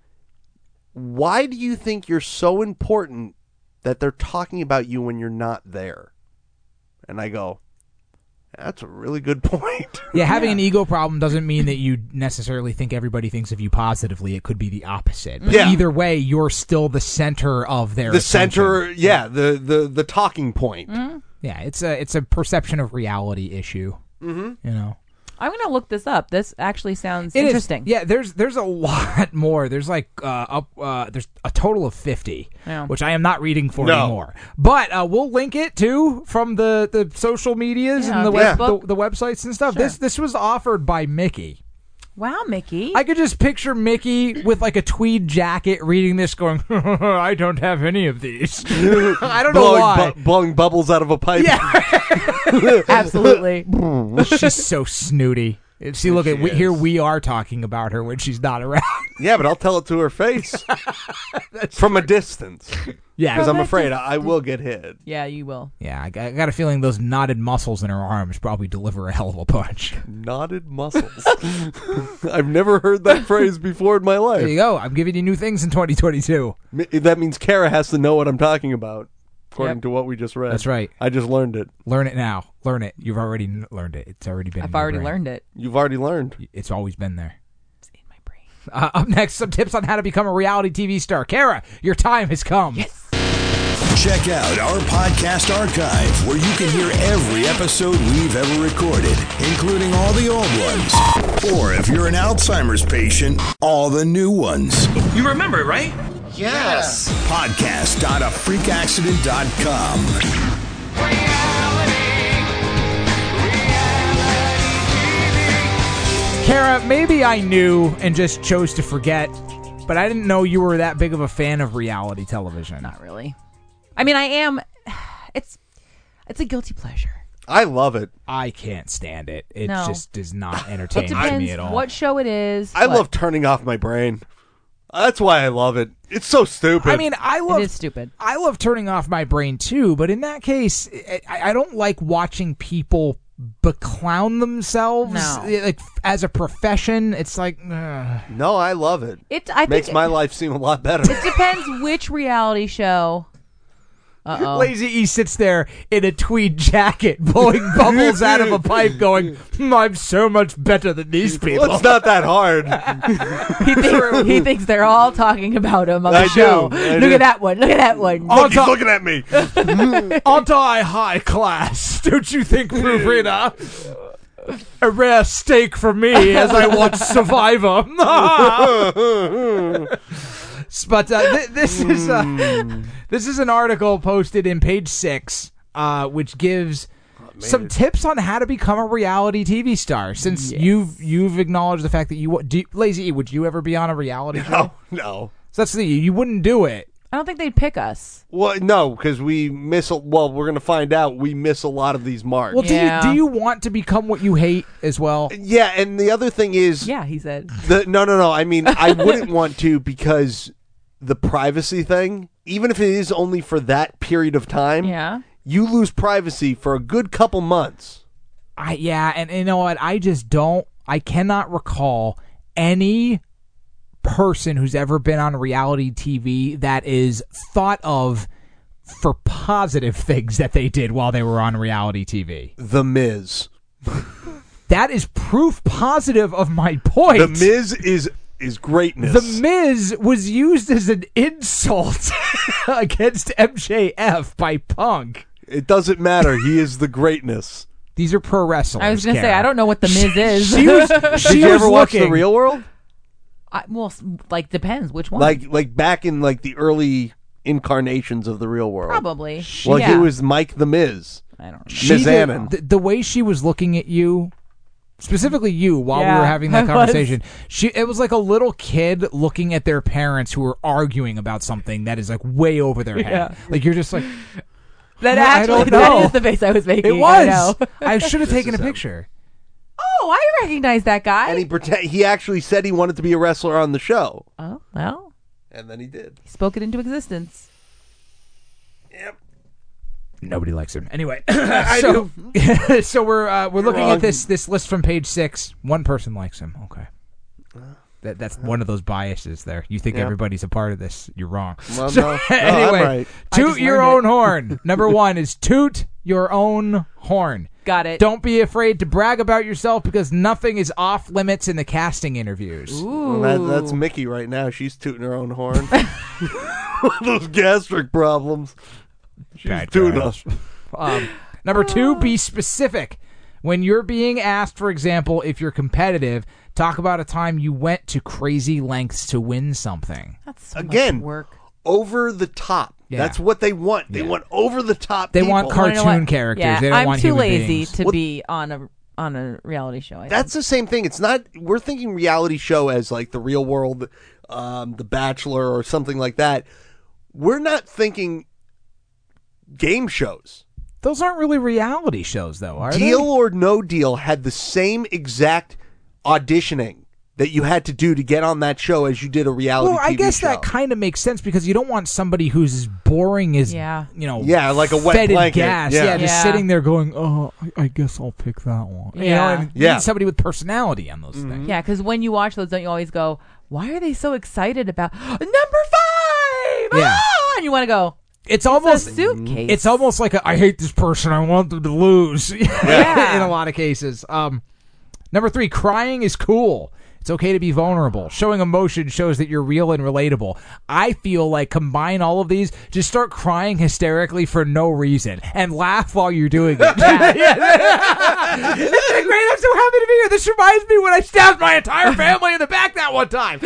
why do you think you're so important that they're talking about you when you're not there? And I go, that's a really good point. Yeah, having an ego problem doesn't mean that you necessarily think everybody thinks of you positively. It could be the opposite. But Yeah. either way, you're still the center of their the attention. center, yeah, the, the, the talking point. Yeah, it's a it's a perception of reality issue. Mm-hmm. You know, I'm going to look this up. This actually sounds It is- interesting. yeah, there's there's a lot more. There's like uh, up uh, there's a total of fifty, Yeah. which I am not reading for No. anymore. But uh, we'll link it too from the, the social medias Yeah, and the, on web, the Facebook. the websites and stuff. Sure. This this was offered by Mickey. Wow, Mickey. I could just picture Mickey with like a tweed jacket reading this going, I don't have any of these. I don't know blowing, why. bu- blowing bubbles out of a pipe. Absolutely. She's so snooty. See, look, at She we, is. here we are talking about her when she's not around. Yeah, but I'll tell it to her face from a distance Yeah, because I'm that afraid just- I, I will get hit. Yeah, you will. yeah. I got, I got a feeling those knotted muscles in her arms probably deliver a hell of a punch. Knotted muscles. I've never heard that phrase before in my There you life. go. I'm giving you new things in twenty twenty-two. Mi- That means Kara has to know what I'm talking about, according Yep. to what we just read. That's right. I just learned it. Learn it now. Learn it. You've already n- learned it. It's already been. in I've your already brain. learned it. You've already learned. It's always been there. It's in my brain. Uh, up next, some tips on how to become a reality T V star. Kara, your time has come. Yes. Check out our podcast archive where you can hear every episode we've ever recorded, including all the old ones. Or if you're an Alzheimer's patient, all the new ones. You remember it, right? Yes. Podcast dot a freak accident dot com. Kara, maybe I knew and just chose to forget, but I didn't know you were that big of a fan of reality television. Not really. I mean, I am. It's it's a guilty pleasure. I love it. I can't stand it. It No. just does not It entertain depends me at all. what show it is. I what- love turning off my brain. That's why I love it. It's so stupid. I mean, I love It is stupid. I love turning off my brain too, but in that case, I, I don't like watching people beclown themselves No. like as a profession. It's like, ugh. no, I love it. It I Makes think my life seem a lot better. it depends which reality show Uh-oh. Lazy E sits there in a tweed jacket, blowing bubbles out of a pipe, going, "Hmm, I'm so much better than these people." Well, it's not that hard. He, think, he thinks they're all talking about him on the I show. do, I Look do. at that one. Look at that one. Look, he's looking at me. Aren't I high class? Don't you think, proofreader? A rare steak for me as I watch Survivor. But uh, th- this is uh, this is an article posted in Page Six, uh, which gives some tips on how to become a reality T V star. Since Yes. you've you've acknowledged the fact that you do, Lazy E, would you ever be on a reality show? No, no. So that's the you wouldn't do it. I don't think they'd pick us. Well, no, because we miss. A, well, we're going to find out. We miss a lot of these marks. Well, Yeah. do you do you want to become what you hate as well? Yeah, and the other thing is, Yeah, he said. the no, no, no. I mean, I wouldn't want to because the privacy thing, even if it is only for that period of time, Yeah. you lose privacy for a good couple months. I yeah, and you know what? I just don't. I cannot recall any person who's ever been on reality T V that is thought of for positive things that they did while they were on reality T V. The Miz. That is proof positive of my point. The Miz is is greatness. The Miz was used as an insult against M J F by Punk. It doesn't matter. He is the greatness. These are pro wrestlers. I was going to say, Kara. I don't know what the Miz is. She was. She Did you was ever watch The looking- Real World? I, well, s- like, depends which one. Like like back in like the early incarnations of The Real World. Probably. Well, yeah. he was Mike the Miz. I don't know. She Miz did- Annan. the, the way she was looking at you, specifically you, while we Yeah, were having I that was. conversation, she it was like a little kid looking at their parents who were arguing about something that is like way over their head. Yeah. Like you're just like, That I actually, don't that know. is the face I was making. it I was. know. I, should have taken a is him. picture. Oh, I recognize that guy. And he pretend, he actually said he wanted to be a wrestler on the show. oh, well, And then he did. he spoke it into existence. Yep. Nobody likes him. Anyway, so so we're uh, we're looking wrong. at this this list from Page Six. One person likes him. Okay. That, that's one of those biases there. You think Yeah. everybody's a part of this. You're wrong. Well, So, no. No, I'm anyway, right. I toot just your learned own it. horn. Number one is toot your own horn. Got it. Don't be afraid to brag about yourself because nothing is off limits in the casting interviews. Ooh. That, that's Mickey right now. She's tooting her own horn. Those gastric problems. She's Bad tooting guys. us. Um, number two, be specific. When you're being asked, for example, if you're competitive, talk about a time you went to crazy lengths to win something. That's so Again, much work. over the top. Yeah. That's what they want. They Yeah. want over the top. They people. want You wanna know cartoon what? characters. Yeah, They don't I'm want too human lazy beings. to What- be on a on a reality show. I That's the same thing. It's not. We're thinking reality show as like The Real World, um, The Bachelor, or something like that. We're not thinking game shows. Those aren't really reality shows, though, are Deal they? or No Deal had the same exact auditioning that you had to do to get on that show as you did a reality Well, I T V guess show. that kind of makes sense because you don't want somebody who's as boring as, Yeah. you know, Yeah, like a wet fetid blanket. gas. Yeah. Yeah, just Yeah. sitting there going, oh, I, I guess I'll pick that one. You know, Yeah. and you Yeah. need somebody with personality on those things. Yeah, because when you watch those, don't you always go, "Why are they so excited about number five?" Yeah. Ah! And you want to go, It's "It's almost a suitcase." It's almost like a, I hate this person. I want them to lose. Yeah. In a lot of cases. Um, number three, crying is cool. It's okay to be vulnerable. Showing emotion shows that you're real and relatable. I feel like combine all of these, just start crying hysterically for no reason and laugh while you're doing it. Isn't it great? I'm so happy to be here. This reminds me when I stabbed my entire family in the back that one time.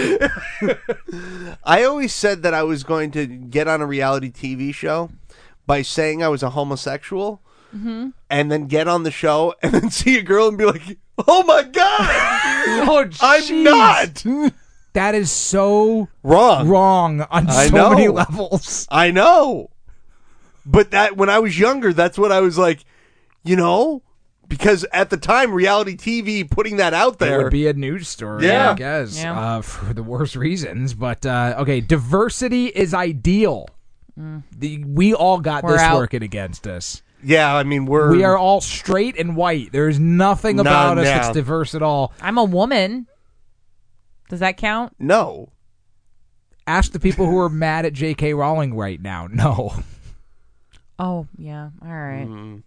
I always said that I was going to get on a reality T V show by saying I was a homosexual, Mm-hmm. and then get on the show and then see a girl and be like, "Oh my god, Oh, I'm jeez. not." That is so Wrong. wrong on I so know. many levels. I know. But that when I was younger, that's what I was like, you know, because at the time, reality T V putting that out It there. would be a news story, Yeah. I guess, Yeah. uh, for the worst reasons. But, uh, okay, diversity is ideal. The, we all got We're this out. working against us. yeah, I mean, we're We are all straight and white. There's nothing No, about us no. that's diverse at all. I'm a woman. Does that count? no. Ask the people who are mad at J K. Rowling right now. No. Oh, yeah. All right. Mm.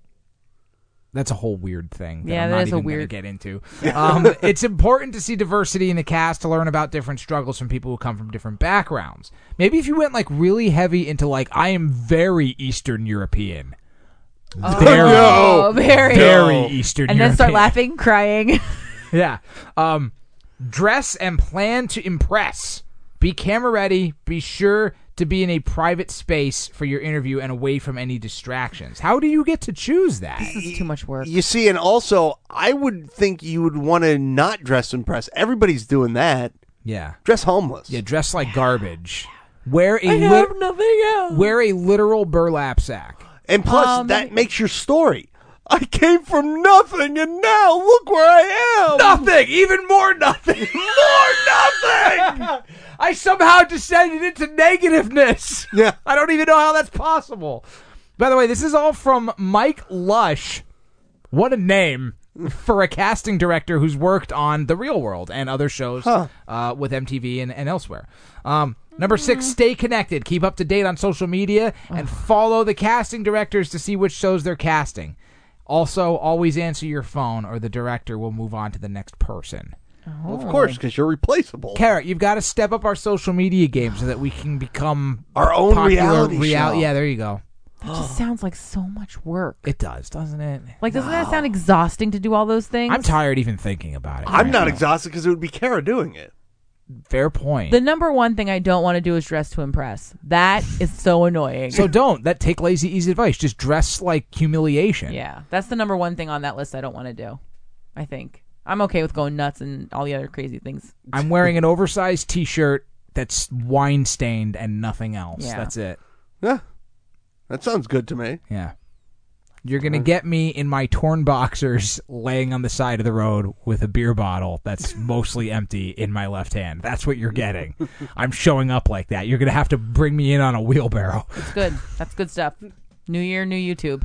That's a whole weird thing that Yeah, I'm that not is a even going to weird- get into. Um, it's important to see diversity in the cast to learn about different struggles from people who come from different backgrounds. Maybe if you went like really heavy into like, I am very Eastern European. Oh, Very, no. very. very Eastern And European. then start laughing, crying. Yeah. Um, dress and plan to impress. Be camera ready. Be sure to be in a private space for your interview and away from any distractions. How do you get to choose that? This is too much work. You see, and also, I would think you would want to not dress to impress. Everybody's doing that. Yeah. Dress homeless. Yeah, dress like garbage. Wear a I lit- have nothing else. wear a literal burlap sack. And plus, Um, that makes your story. I came from nothing, and now look where I am. Nothing, even more nothing, more nothing. I somehow descended into negativeness. Yeah. I don't even know how that's possible. By the way, this is all from Mike Lush. What a name for a casting director who's worked on The Real World and other shows Huh. uh, with M T V and, and elsewhere. Um, number six, stay connected. Keep up to date on social media and follow the casting directors to see which shows they're casting. Also, always answer your phone or the director will move on to the next person. Well, of course, because you're replaceable. Carrot, you've got to step up our social media game so that we can become Our own popular reality real- show. Yeah, there you go. That just sounds like so much work. It does, doesn't it? Like, doesn't that sound exhausting to do all those things? I'm tired even thinking about it. I'm right not now. exhausted because it would be Kara doing it. Fair point. The number one thing I don't want to do is dress to impress. That is so annoying. So don't. That take lazy easy advice. Just dress like humiliation. Yeah, that's the number one thing on that list I don't want to do. I think I'm okay with going nuts and all the other crazy things. I'm wearing an oversized T-shirt that's wine stained and nothing else. Yeah. That's it. Yeah, that sounds good to me. Yeah. You're going to get me in my torn boxers laying on the side of the road with a beer bottle that's mostly empty in my left hand. That's what you're getting. I'm showing up like that. You're going to have to bring me in on a wheelbarrow. It's good. That's good stuff. New year, new YouTube.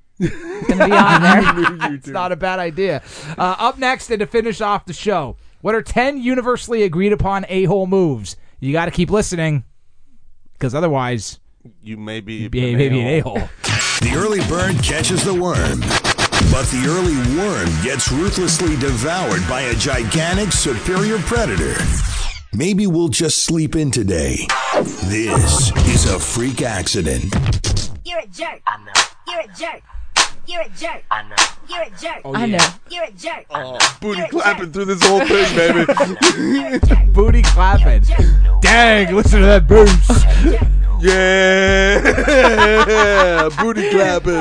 It's gonna be on there. It's not a bad idea. Uh, up next, and to finish off the show, what are ten universally agreed upon a-hole moves? You got to keep listening, because otherwise, You may be, you may be an a-hole. The early bird catches the worm, but the early worm gets ruthlessly devoured by a gigantic superior predator. Maybe we'll just sleep in today. This is a freak accident. You're a jerk. I know. You're a jerk. You're a jerk. I know. You're a jerk. Oh, I yeah. know. You're a jerk. Oh, booty You're a clapping jerk. through this whole thing, baby. You're a jerk. Booty clapping. Dang, listen to that boost. Yeah, booty clapping.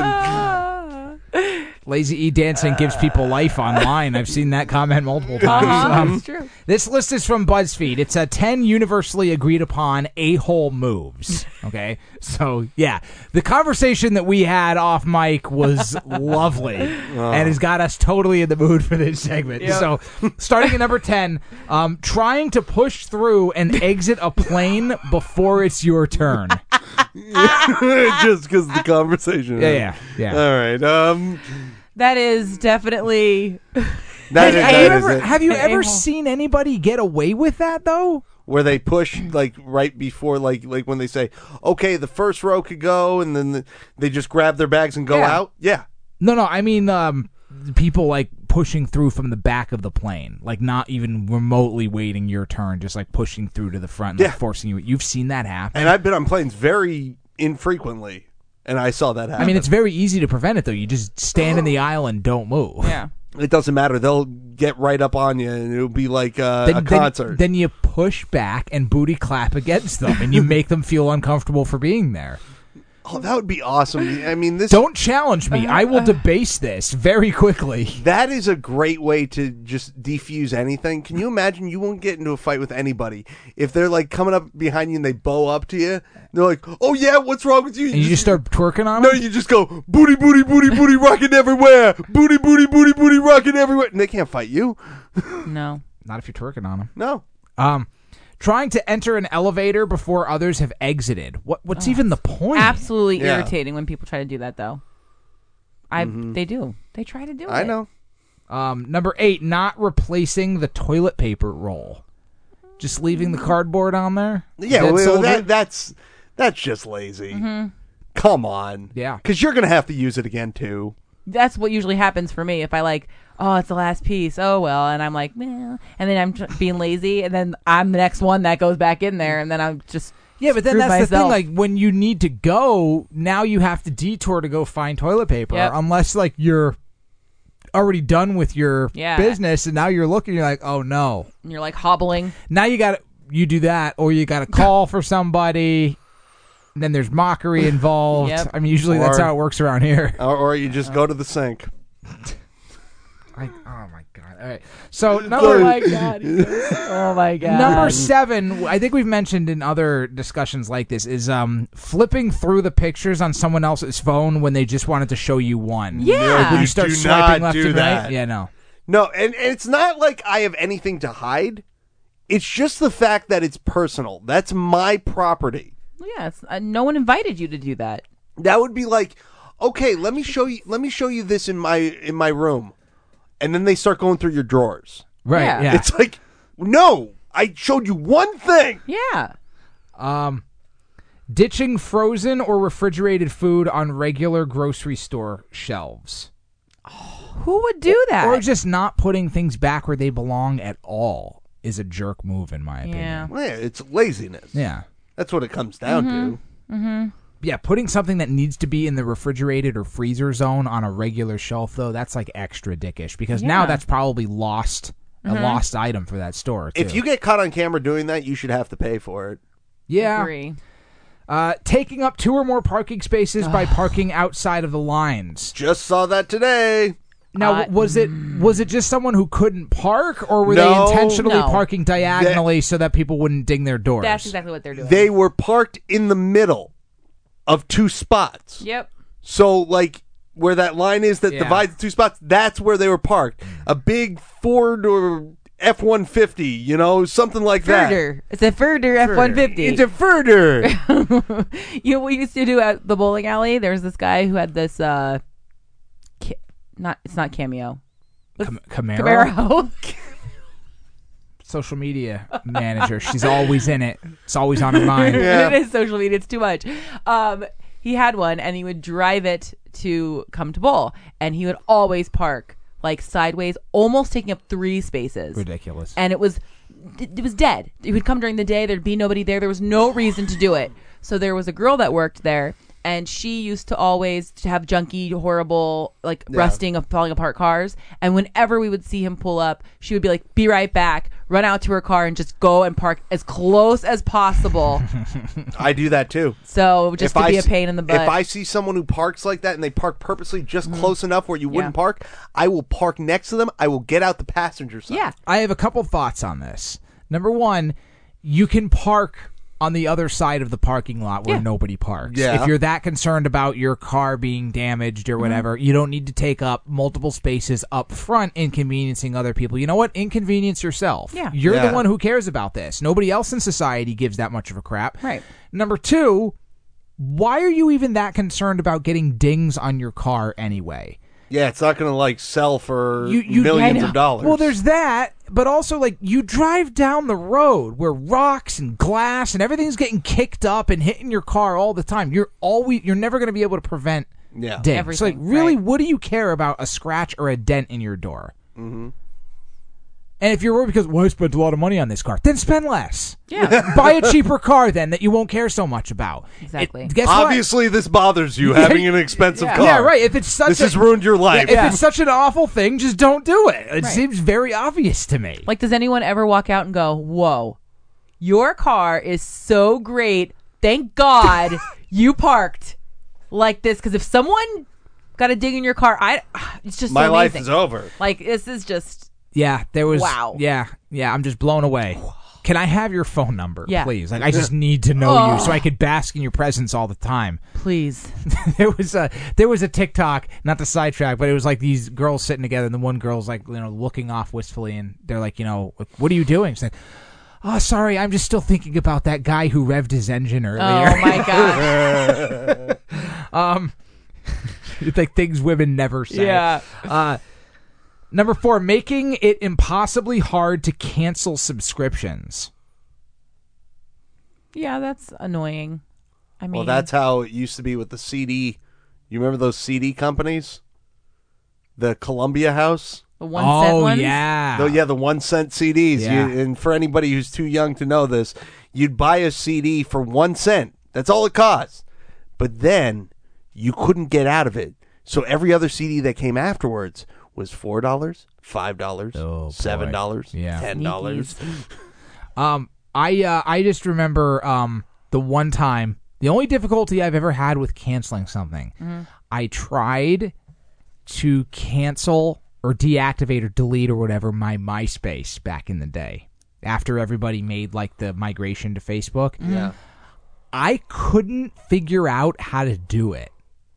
Lazy E dancing gives people life online. I've seen that comment multiple times. Uh-huh, Um, that's true. This list is from BuzzFeed. It's a ten universally agreed upon a-hole moves. Okay? So, yeah. The conversation that we had off mic was lovely and has got us totally in the mood for this segment. So, starting at number ten, um, trying to push through and exit a plane before it's your turn. Just because of the conversation. Yeah, yeah, yeah. All right. Um, That is definitely. that is, have, that you is ever, it. have you An ever a-hole. seen anybody get away with that, though? Where they push like right before, like like when they say, "Okay, the first row could go," and then the, they just grab their bags and go Yeah. out. Yeah. No, no, I mean um, people like pushing through from the back of the plane, like not even remotely waiting your turn, just like pushing through to the front, like Yeah. forcing you. You've seen that happen. And I've been on planes very infrequently, and I saw that happen. I mean, it's very easy to prevent it, though. You just stand in the aisle and don't move. Yeah. it doesn't matter. They'll get right up on you, and it'll be like uh, Then, a then- concert. Then you push back and booty clap against them, and you make them feel uncomfortable for being there. oh, that would be awesome. I mean, this Don't challenge me. I will debase this very quickly. that is a great way to just defuse anything. Can you imagine? You won't get into a fight with anybody if they're like coming up behind you and they bow up to you. They're like, "Oh yeah, what's wrong with you?" And you just start twerking on No, them? you just go booty, booty, booty, booty, rocking everywhere. Booty, booty, booty, booty, rocking everywhere. And they can't fight you. No. Not if you're twerking on them. No. Um, trying to enter an elevator before others have exited. What? What's even the point? Absolutely Yeah. irritating when people try to do that, though. I They do. They try to do it. I know. Um, number eight, not replacing the toilet paper roll. Just leaving the cardboard on there? Yeah, Dead well, soldier? that that's that's just lazy. Come on. Yeah. Because you're going to have to use it again, too. That's what usually happens for me. If I like, oh, it's the last piece. Oh, well. And I'm like, meh. And then I'm tr- being lazy. And then I'm the next one that goes back in there. And then I'm just Yeah, but then screwed that's the myself. thing. Like, when you need to go, now you have to detour to go find toilet paper. Yep. Unless, like, you're already done with your Yeah. business, and now you're looking, you're like, oh, no. And you're like hobbling. Now you got to, you do that, or you got to call for somebody. And then there's mockery involved. Yep. I mean, usually that's Or- how it works around here. Or, or you just go to the sink. I, oh, my God. All right. So, Oh number, my god. he goes, oh my god. number seven, I think we've mentioned in other discussions like this, is um, flipping through the pictures on someone else's phone when they just wanted to show you one. Yeah. When You you start do swiping not left do and that. right. Yeah, no. No, and, and it's not like I have anything to hide. It's just the fact that it's personal. That's my property. Yeah, it's, uh, no one invited you to do that. That would be like, okay, let me show you. Let me show you this in my in my room, and then they start going through your drawers. Right, Yeah. yeah. It's like, no, I showed you one thing. Yeah. Um, ditching frozen or refrigerated food on regular grocery store shelves. Who would do that? Or just not putting things back where they belong at all is a jerk move, in my opinion. yeah. Yeah, it's laziness. Yeah. That's what it comes down Mm-hmm. to. Yeah, putting something that needs to be in the refrigerated or freezer zone on a regular shelf, though, that's like extra dickish. Because now Yeah. that's probably lost, a lost item for that store, too. If you get caught on camera doing that, you should have to pay for it. yeah. Agree. Uh, taking up two or more parking spaces by parking outside of the lines. Just saw that today. Now, Uh, was it was it just someone who couldn't park, or were No. they intentionally No. parking diagonally so that people wouldn't ding their doors? That's exactly what they're doing. They were parked in the middle of two spots. Yep. So, like, where that line is that Yeah. divides the two spots, that's where they were parked. A big Ford or F one fifty, you know, something like that. Furder. It's a Furder F one fifty. It's a Furder. You know what we used to do at the bowling alley? There was this guy who had this, uh, ca- not, it's not Cameo. Cam- Camaro? Camaro. Social media manager. She's always in it. It's always on her mind. Yeah. It is social media. It's too much. Um, he had one, and he would drive it to come to bowl, and he would always park like sideways, almost taking up three spaces. Ridiculous. And it was, it was dead. It would come during the day. There'd be nobody there. There was no reason to do it. So there was a girl that worked there, and she used to always have junky, horrible, like rusting, falling apart cars. And whenever we would see him pull up, she would be like, "Be right back." Run out to her car and just go and park as close as possible. I do that too. So just If to I be a s- pain in the butt. If I see someone who parks like that and they park purposely just close enough where you wouldn't Yeah. park, I will park next to them. I will get out the passenger side. yeah. I have a couple thoughts on this. Number one, you can park on the other side of the parking lot where Yeah. nobody parks. Yeah. If you're that concerned about your car being damaged or whatever, you don't need to take up multiple spaces up front, inconveniencing other people. You know what? Inconvenience yourself. Yeah. You're Yeah. the one who cares about this. Nobody else in society gives that much of a crap. Right. Number two, why are you even that concerned about getting dings on your car anyway? Yeah, it's not going to like sell for You- you- millions I know. of dollars. Well, there's that, but also like you drive down the road where rocks and glass and everything's getting kicked up and hitting your car all the time. You're always you're never going to be able to prevent Yeah. dings. Everything, So, like, really, right. what do you care about a scratch or a dent in your door? Mm-hmm. And if you're worried because, well, I spent a lot of money on this car, then spend less. Yeah. Buy a cheaper car then that you won't care so much about. Exactly. It- guess what? Obviously, this bothers you having an expensive car. Yeah, right. If it's such This a, has ruined your life. if it's such an awful thing, just don't do it. It Right. seems very obvious to me. Like, does anyone ever walk out and go, "Whoa, your car is so great. Thank God you parked like this." Because if someone got a dig in your car, I it's just My so life amazing. is over. Like, this is just Yeah, there was. Wow. Yeah, yeah. I'm just blown away. Can I have your phone number, Yeah. please? Like, I just need to know you so I could bask in your presence all the time. please. there was a there was a TikTok, not to sidetrack, but it was like these girls sitting together, and the one girl's like, you know, looking off wistfully, and they're like, you know, what are you doing? She's like, oh, sorry, I'm just still thinking about that guy who revved his engine earlier. Oh my god. um, it's like things women never say. Yeah. Uh, number four, making it impossibly hard to cancel subscriptions. Yeah, that's annoying. I mean, Well, that's how it used to be with the C D. You remember those C D companies? The Columbia House? the one cent Oh ones. yeah. Oh, yeah, the one cent C Ds. Yeah. You, and for anybody who's too young to know this, you'd buy a C D for one cent. That's all it cost. But then you couldn't get out of it. So every other C D that came afterwards was four dollars, five dollars, Oh, boy. seven dollars, Yeah. ten dollars. Um, I uh, I just remember um the one time, the only difficulty I've ever had with canceling something. Mm-hmm. I tried to cancel or deactivate or delete or whatever my MySpace back in the day after everybody made like the migration to Facebook. Yeah. I couldn't figure out how to do it.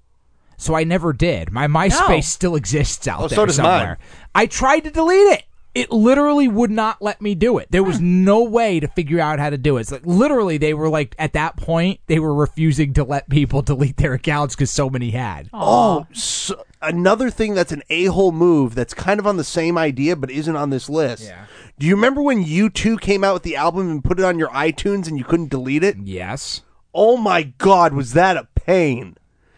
So I never did. My MySpace No. still exists out Oh, there so does somewhere. mine. I tried to delete it. It literally would not let me do it. There was no way to figure out how to do it. It's like literally they were like at that point they were refusing to let people delete their accounts because so many had. Oh, so another thing that's an a-hole move that's kind of on the same idea but isn't on this list. Yeah. Do you remember when U two came out with the album and put it on your iTunes and you couldn't delete it? Yes. Oh my God, was that a pain?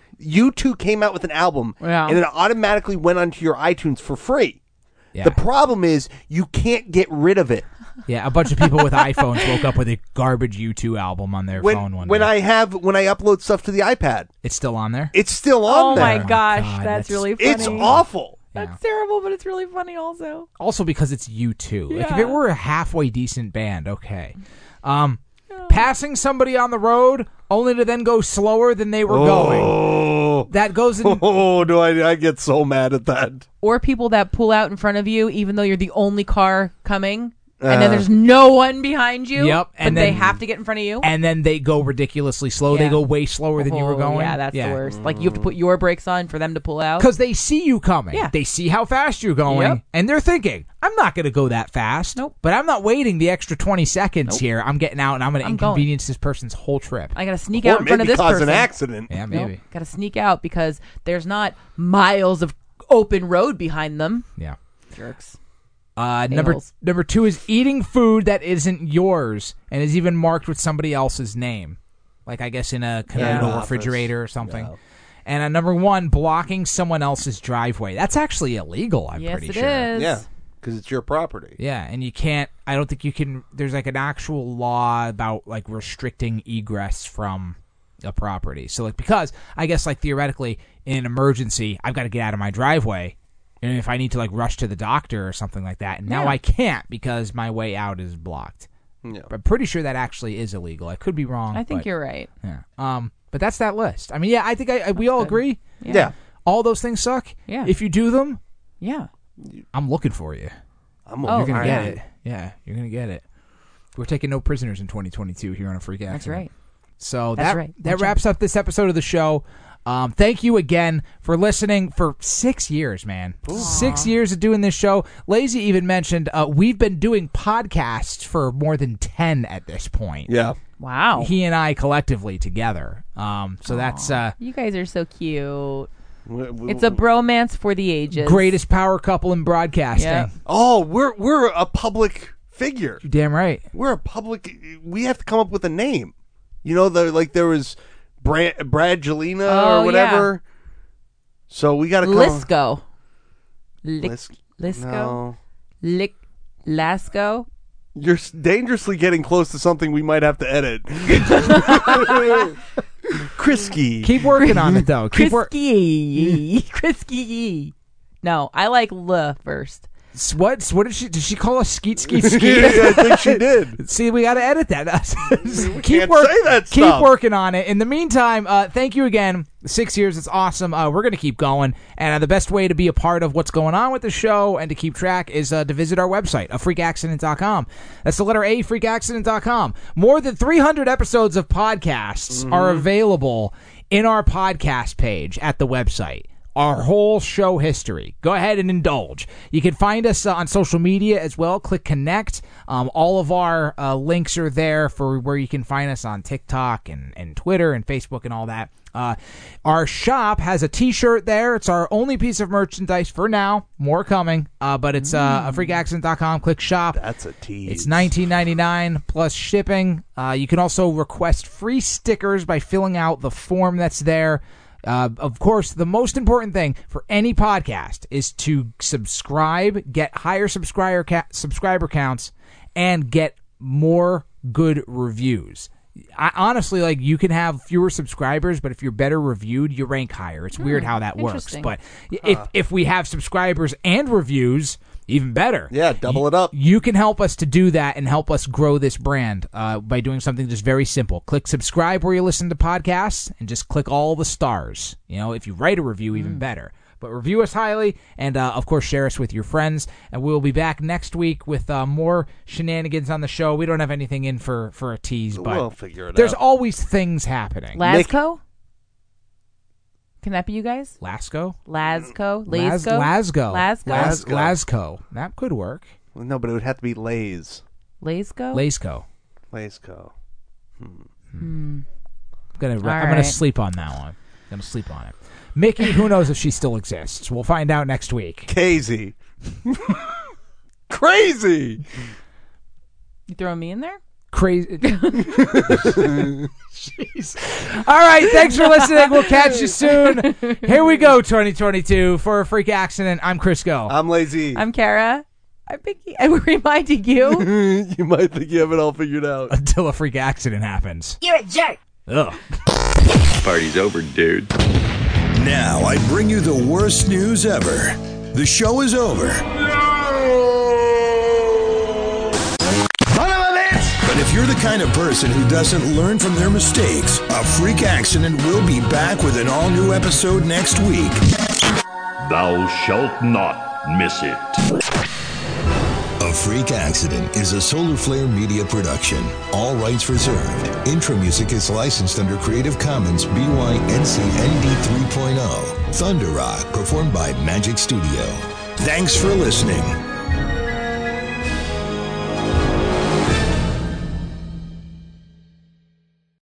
U two came out with an album Yeah. and it automatically went onto your iTunes for free. Yeah. The problem is you can't get rid of it. Yeah, a bunch of people with iPhones woke up with a garbage U two album on their When, phone one when day. I have when I upload stuff to the iPad, It's still on there? it's still on Oh there. my gosh, God, that's, that's- really funny. It's awful. That's terrible, but it's really funny also. Also because it's U two. Like if Yeah. it were a halfway decent band, okay. Um, passing somebody on the road only to then go slower than they were going. Oh, That goes in. oh, do I? I get so mad at that. Or people that pull out in front of you, even though you're the only car coming, and then Uh. there's no one behind you. Yep, but and they then- have to get in front of you. And then they go ridiculously slow. They Yeah. go way slower than you were Oh, going. Yeah, that's the worst. Like you have to put your brakes on for them to pull out. Because they see you coming. Yeah. They see how fast you're going. Yep. And they're thinking, I'm not going to go that fast. Nope. But I'm not waiting the extra twenty seconds here. I'm getting out and I'm going to I'm going. inconvenience this person's whole trip. I gotta sneak Or out in front of maybe this cause person. an accident. Yeah, Nope, maybe. gotta sneak out because there's not miles of open road behind them. Yeah. Jerks. Uh, number A-holes. number two is eating food that isn't yours and is even marked with somebody else's name, like I guess in a communal Yeah. refrigerator or something. And uh, number one, blocking someone else's driveway. That's actually illegal. I'm yes, pretty it sure. is. Yeah, because it's your property. Yeah, and you can't. I don't think you can. There's like an actual law about like restricting egress from a property. So like because I guess like theoretically in an emergency, I've got to get out of my driveway. And if I need to like rush to the doctor or something like that, and now Yeah. I can't because my way out is blocked. Yeah. But I'm pretty sure that actually is illegal. I could be wrong. I think but, you're right. Yeah. Um. But that's that list. I mean, yeah. I think I, I we all good. agree. Yeah. Yeah. All those things suck. Yeah. If you do them, Yeah. I'm looking for you. I'm Oh, You're gonna all get right. it. Yeah. You're gonna get it. We're taking no prisoners in twenty twenty-two here on a Freak Accident. That's right. So That's that right. that Watch wraps up this episode of the show. Um, thank you again for listening for six years, man. Six years of doing this show. Lazy even mentioned uh, we've been doing podcasts for more than ten at this point. Yeah. Wow. He and I collectively together. Um, so that's uh, You guys are so cute. W- w- It's a bromance for the ages. greatest power couple in broadcasting. Yeah. Oh, we're we're a public figure. You're damn right. We're a public. We have to come up with a name. You know, the like there was Brad Bradgelina Oh, or whatever. So we got to come. Lisco. Lick, Lis- Lisco. No. Lick, Lasco. You're s- dangerously getting close to something we might have to edit. Krisky. Keep working on it though. Keep work. Krisky. Krisky. No, I like L first. S- What? What did she? Did she call us skeet skeet skeet? I think she did. See, we got to edit that. keep can't say that Keep stuff. working on it. In the meantime, uh, thank you again. Six years, it's awesome. Uh, we're going to keep going. And uh, the best way to be a part of what's going on with the show and to keep track is uh, to visit our website, a freak accident dot com. That's the letter A, freak accident dot com. More than three hundred episodes of podcasts Mm-hmm. are available in our podcast page at the website. our whole show history. Go ahead and indulge. You can find us uh, on social media as well. Click connect. Um, all of our uh, links are there for where you can find us on TikTok and, and Twitter and Facebook and all that. Uh, our shop has a t-shirt there. It's our only piece of merchandise for now. More coming. Uh, but it's uh, a freak accident dot com. Click shop. That's a tease. It's nineteen ninety-nine plus shipping. Uh, you can also request free stickers by filling out the form that's there. Uh, of course, the most important thing for any podcast is to subscribe, get higher subscriber ca- subscriber counts, and get more good reviews. I, honestly, like, you can have fewer subscribers, but if you're better reviewed, you rank higher. It's weird Hmm, how that works. interesting. But if if we have subscribers and reviews, even better. Yeah, double it up. You can help us to do that and help us grow this brand uh, by doing something just very simple. Click subscribe where you listen to podcasts and just click all the stars. You know, if you write a review, even better. But review us highly and, uh, of course, share us with your friends. And we'll be back next week with uh, more shenanigans on the show. We don't have anything in for, for a tease, but We'll figure it there's out. always things happening. Lasco? Can that be you guys? Lasco? Lasco? Las- Lasco? Lasgo. Lasco? Las- Lasco. Lasco. That could work. No, but it would have to be Lay's. Lasco? Lasco. Lasco. Hmm. I'm gonna All I'm gonna right. sleep on that one. gonna sleep on it. Mickey, who knows if she still exists? We'll find out next week. Casey. Crazy. You throwing me in there? Crazy. Jeez. All right, thanks for listening. We'll catch you soon. Here we go, twenty twenty-two for a freak accident. I'm Crisco. I'm Lazy. I'm Kara. I'm Vicky. I'm reminding you. You might think you have it all figured out. Until a freak accident happens. You're a jerk. Ugh. Party's over, dude. Now I bring you the worst news ever. The show is over. But if you're the kind of person who doesn't learn from their mistakes, A Freak Accident will be back with an all-new episode next week. Thou shalt not miss it. A Freak Accident is a Solar Flare Media production. All rights reserved. Intro music is licensed under Creative Commons B Y N C N D three point oh. Thunder Rock, performed by Magic Studio. Thanks for listening.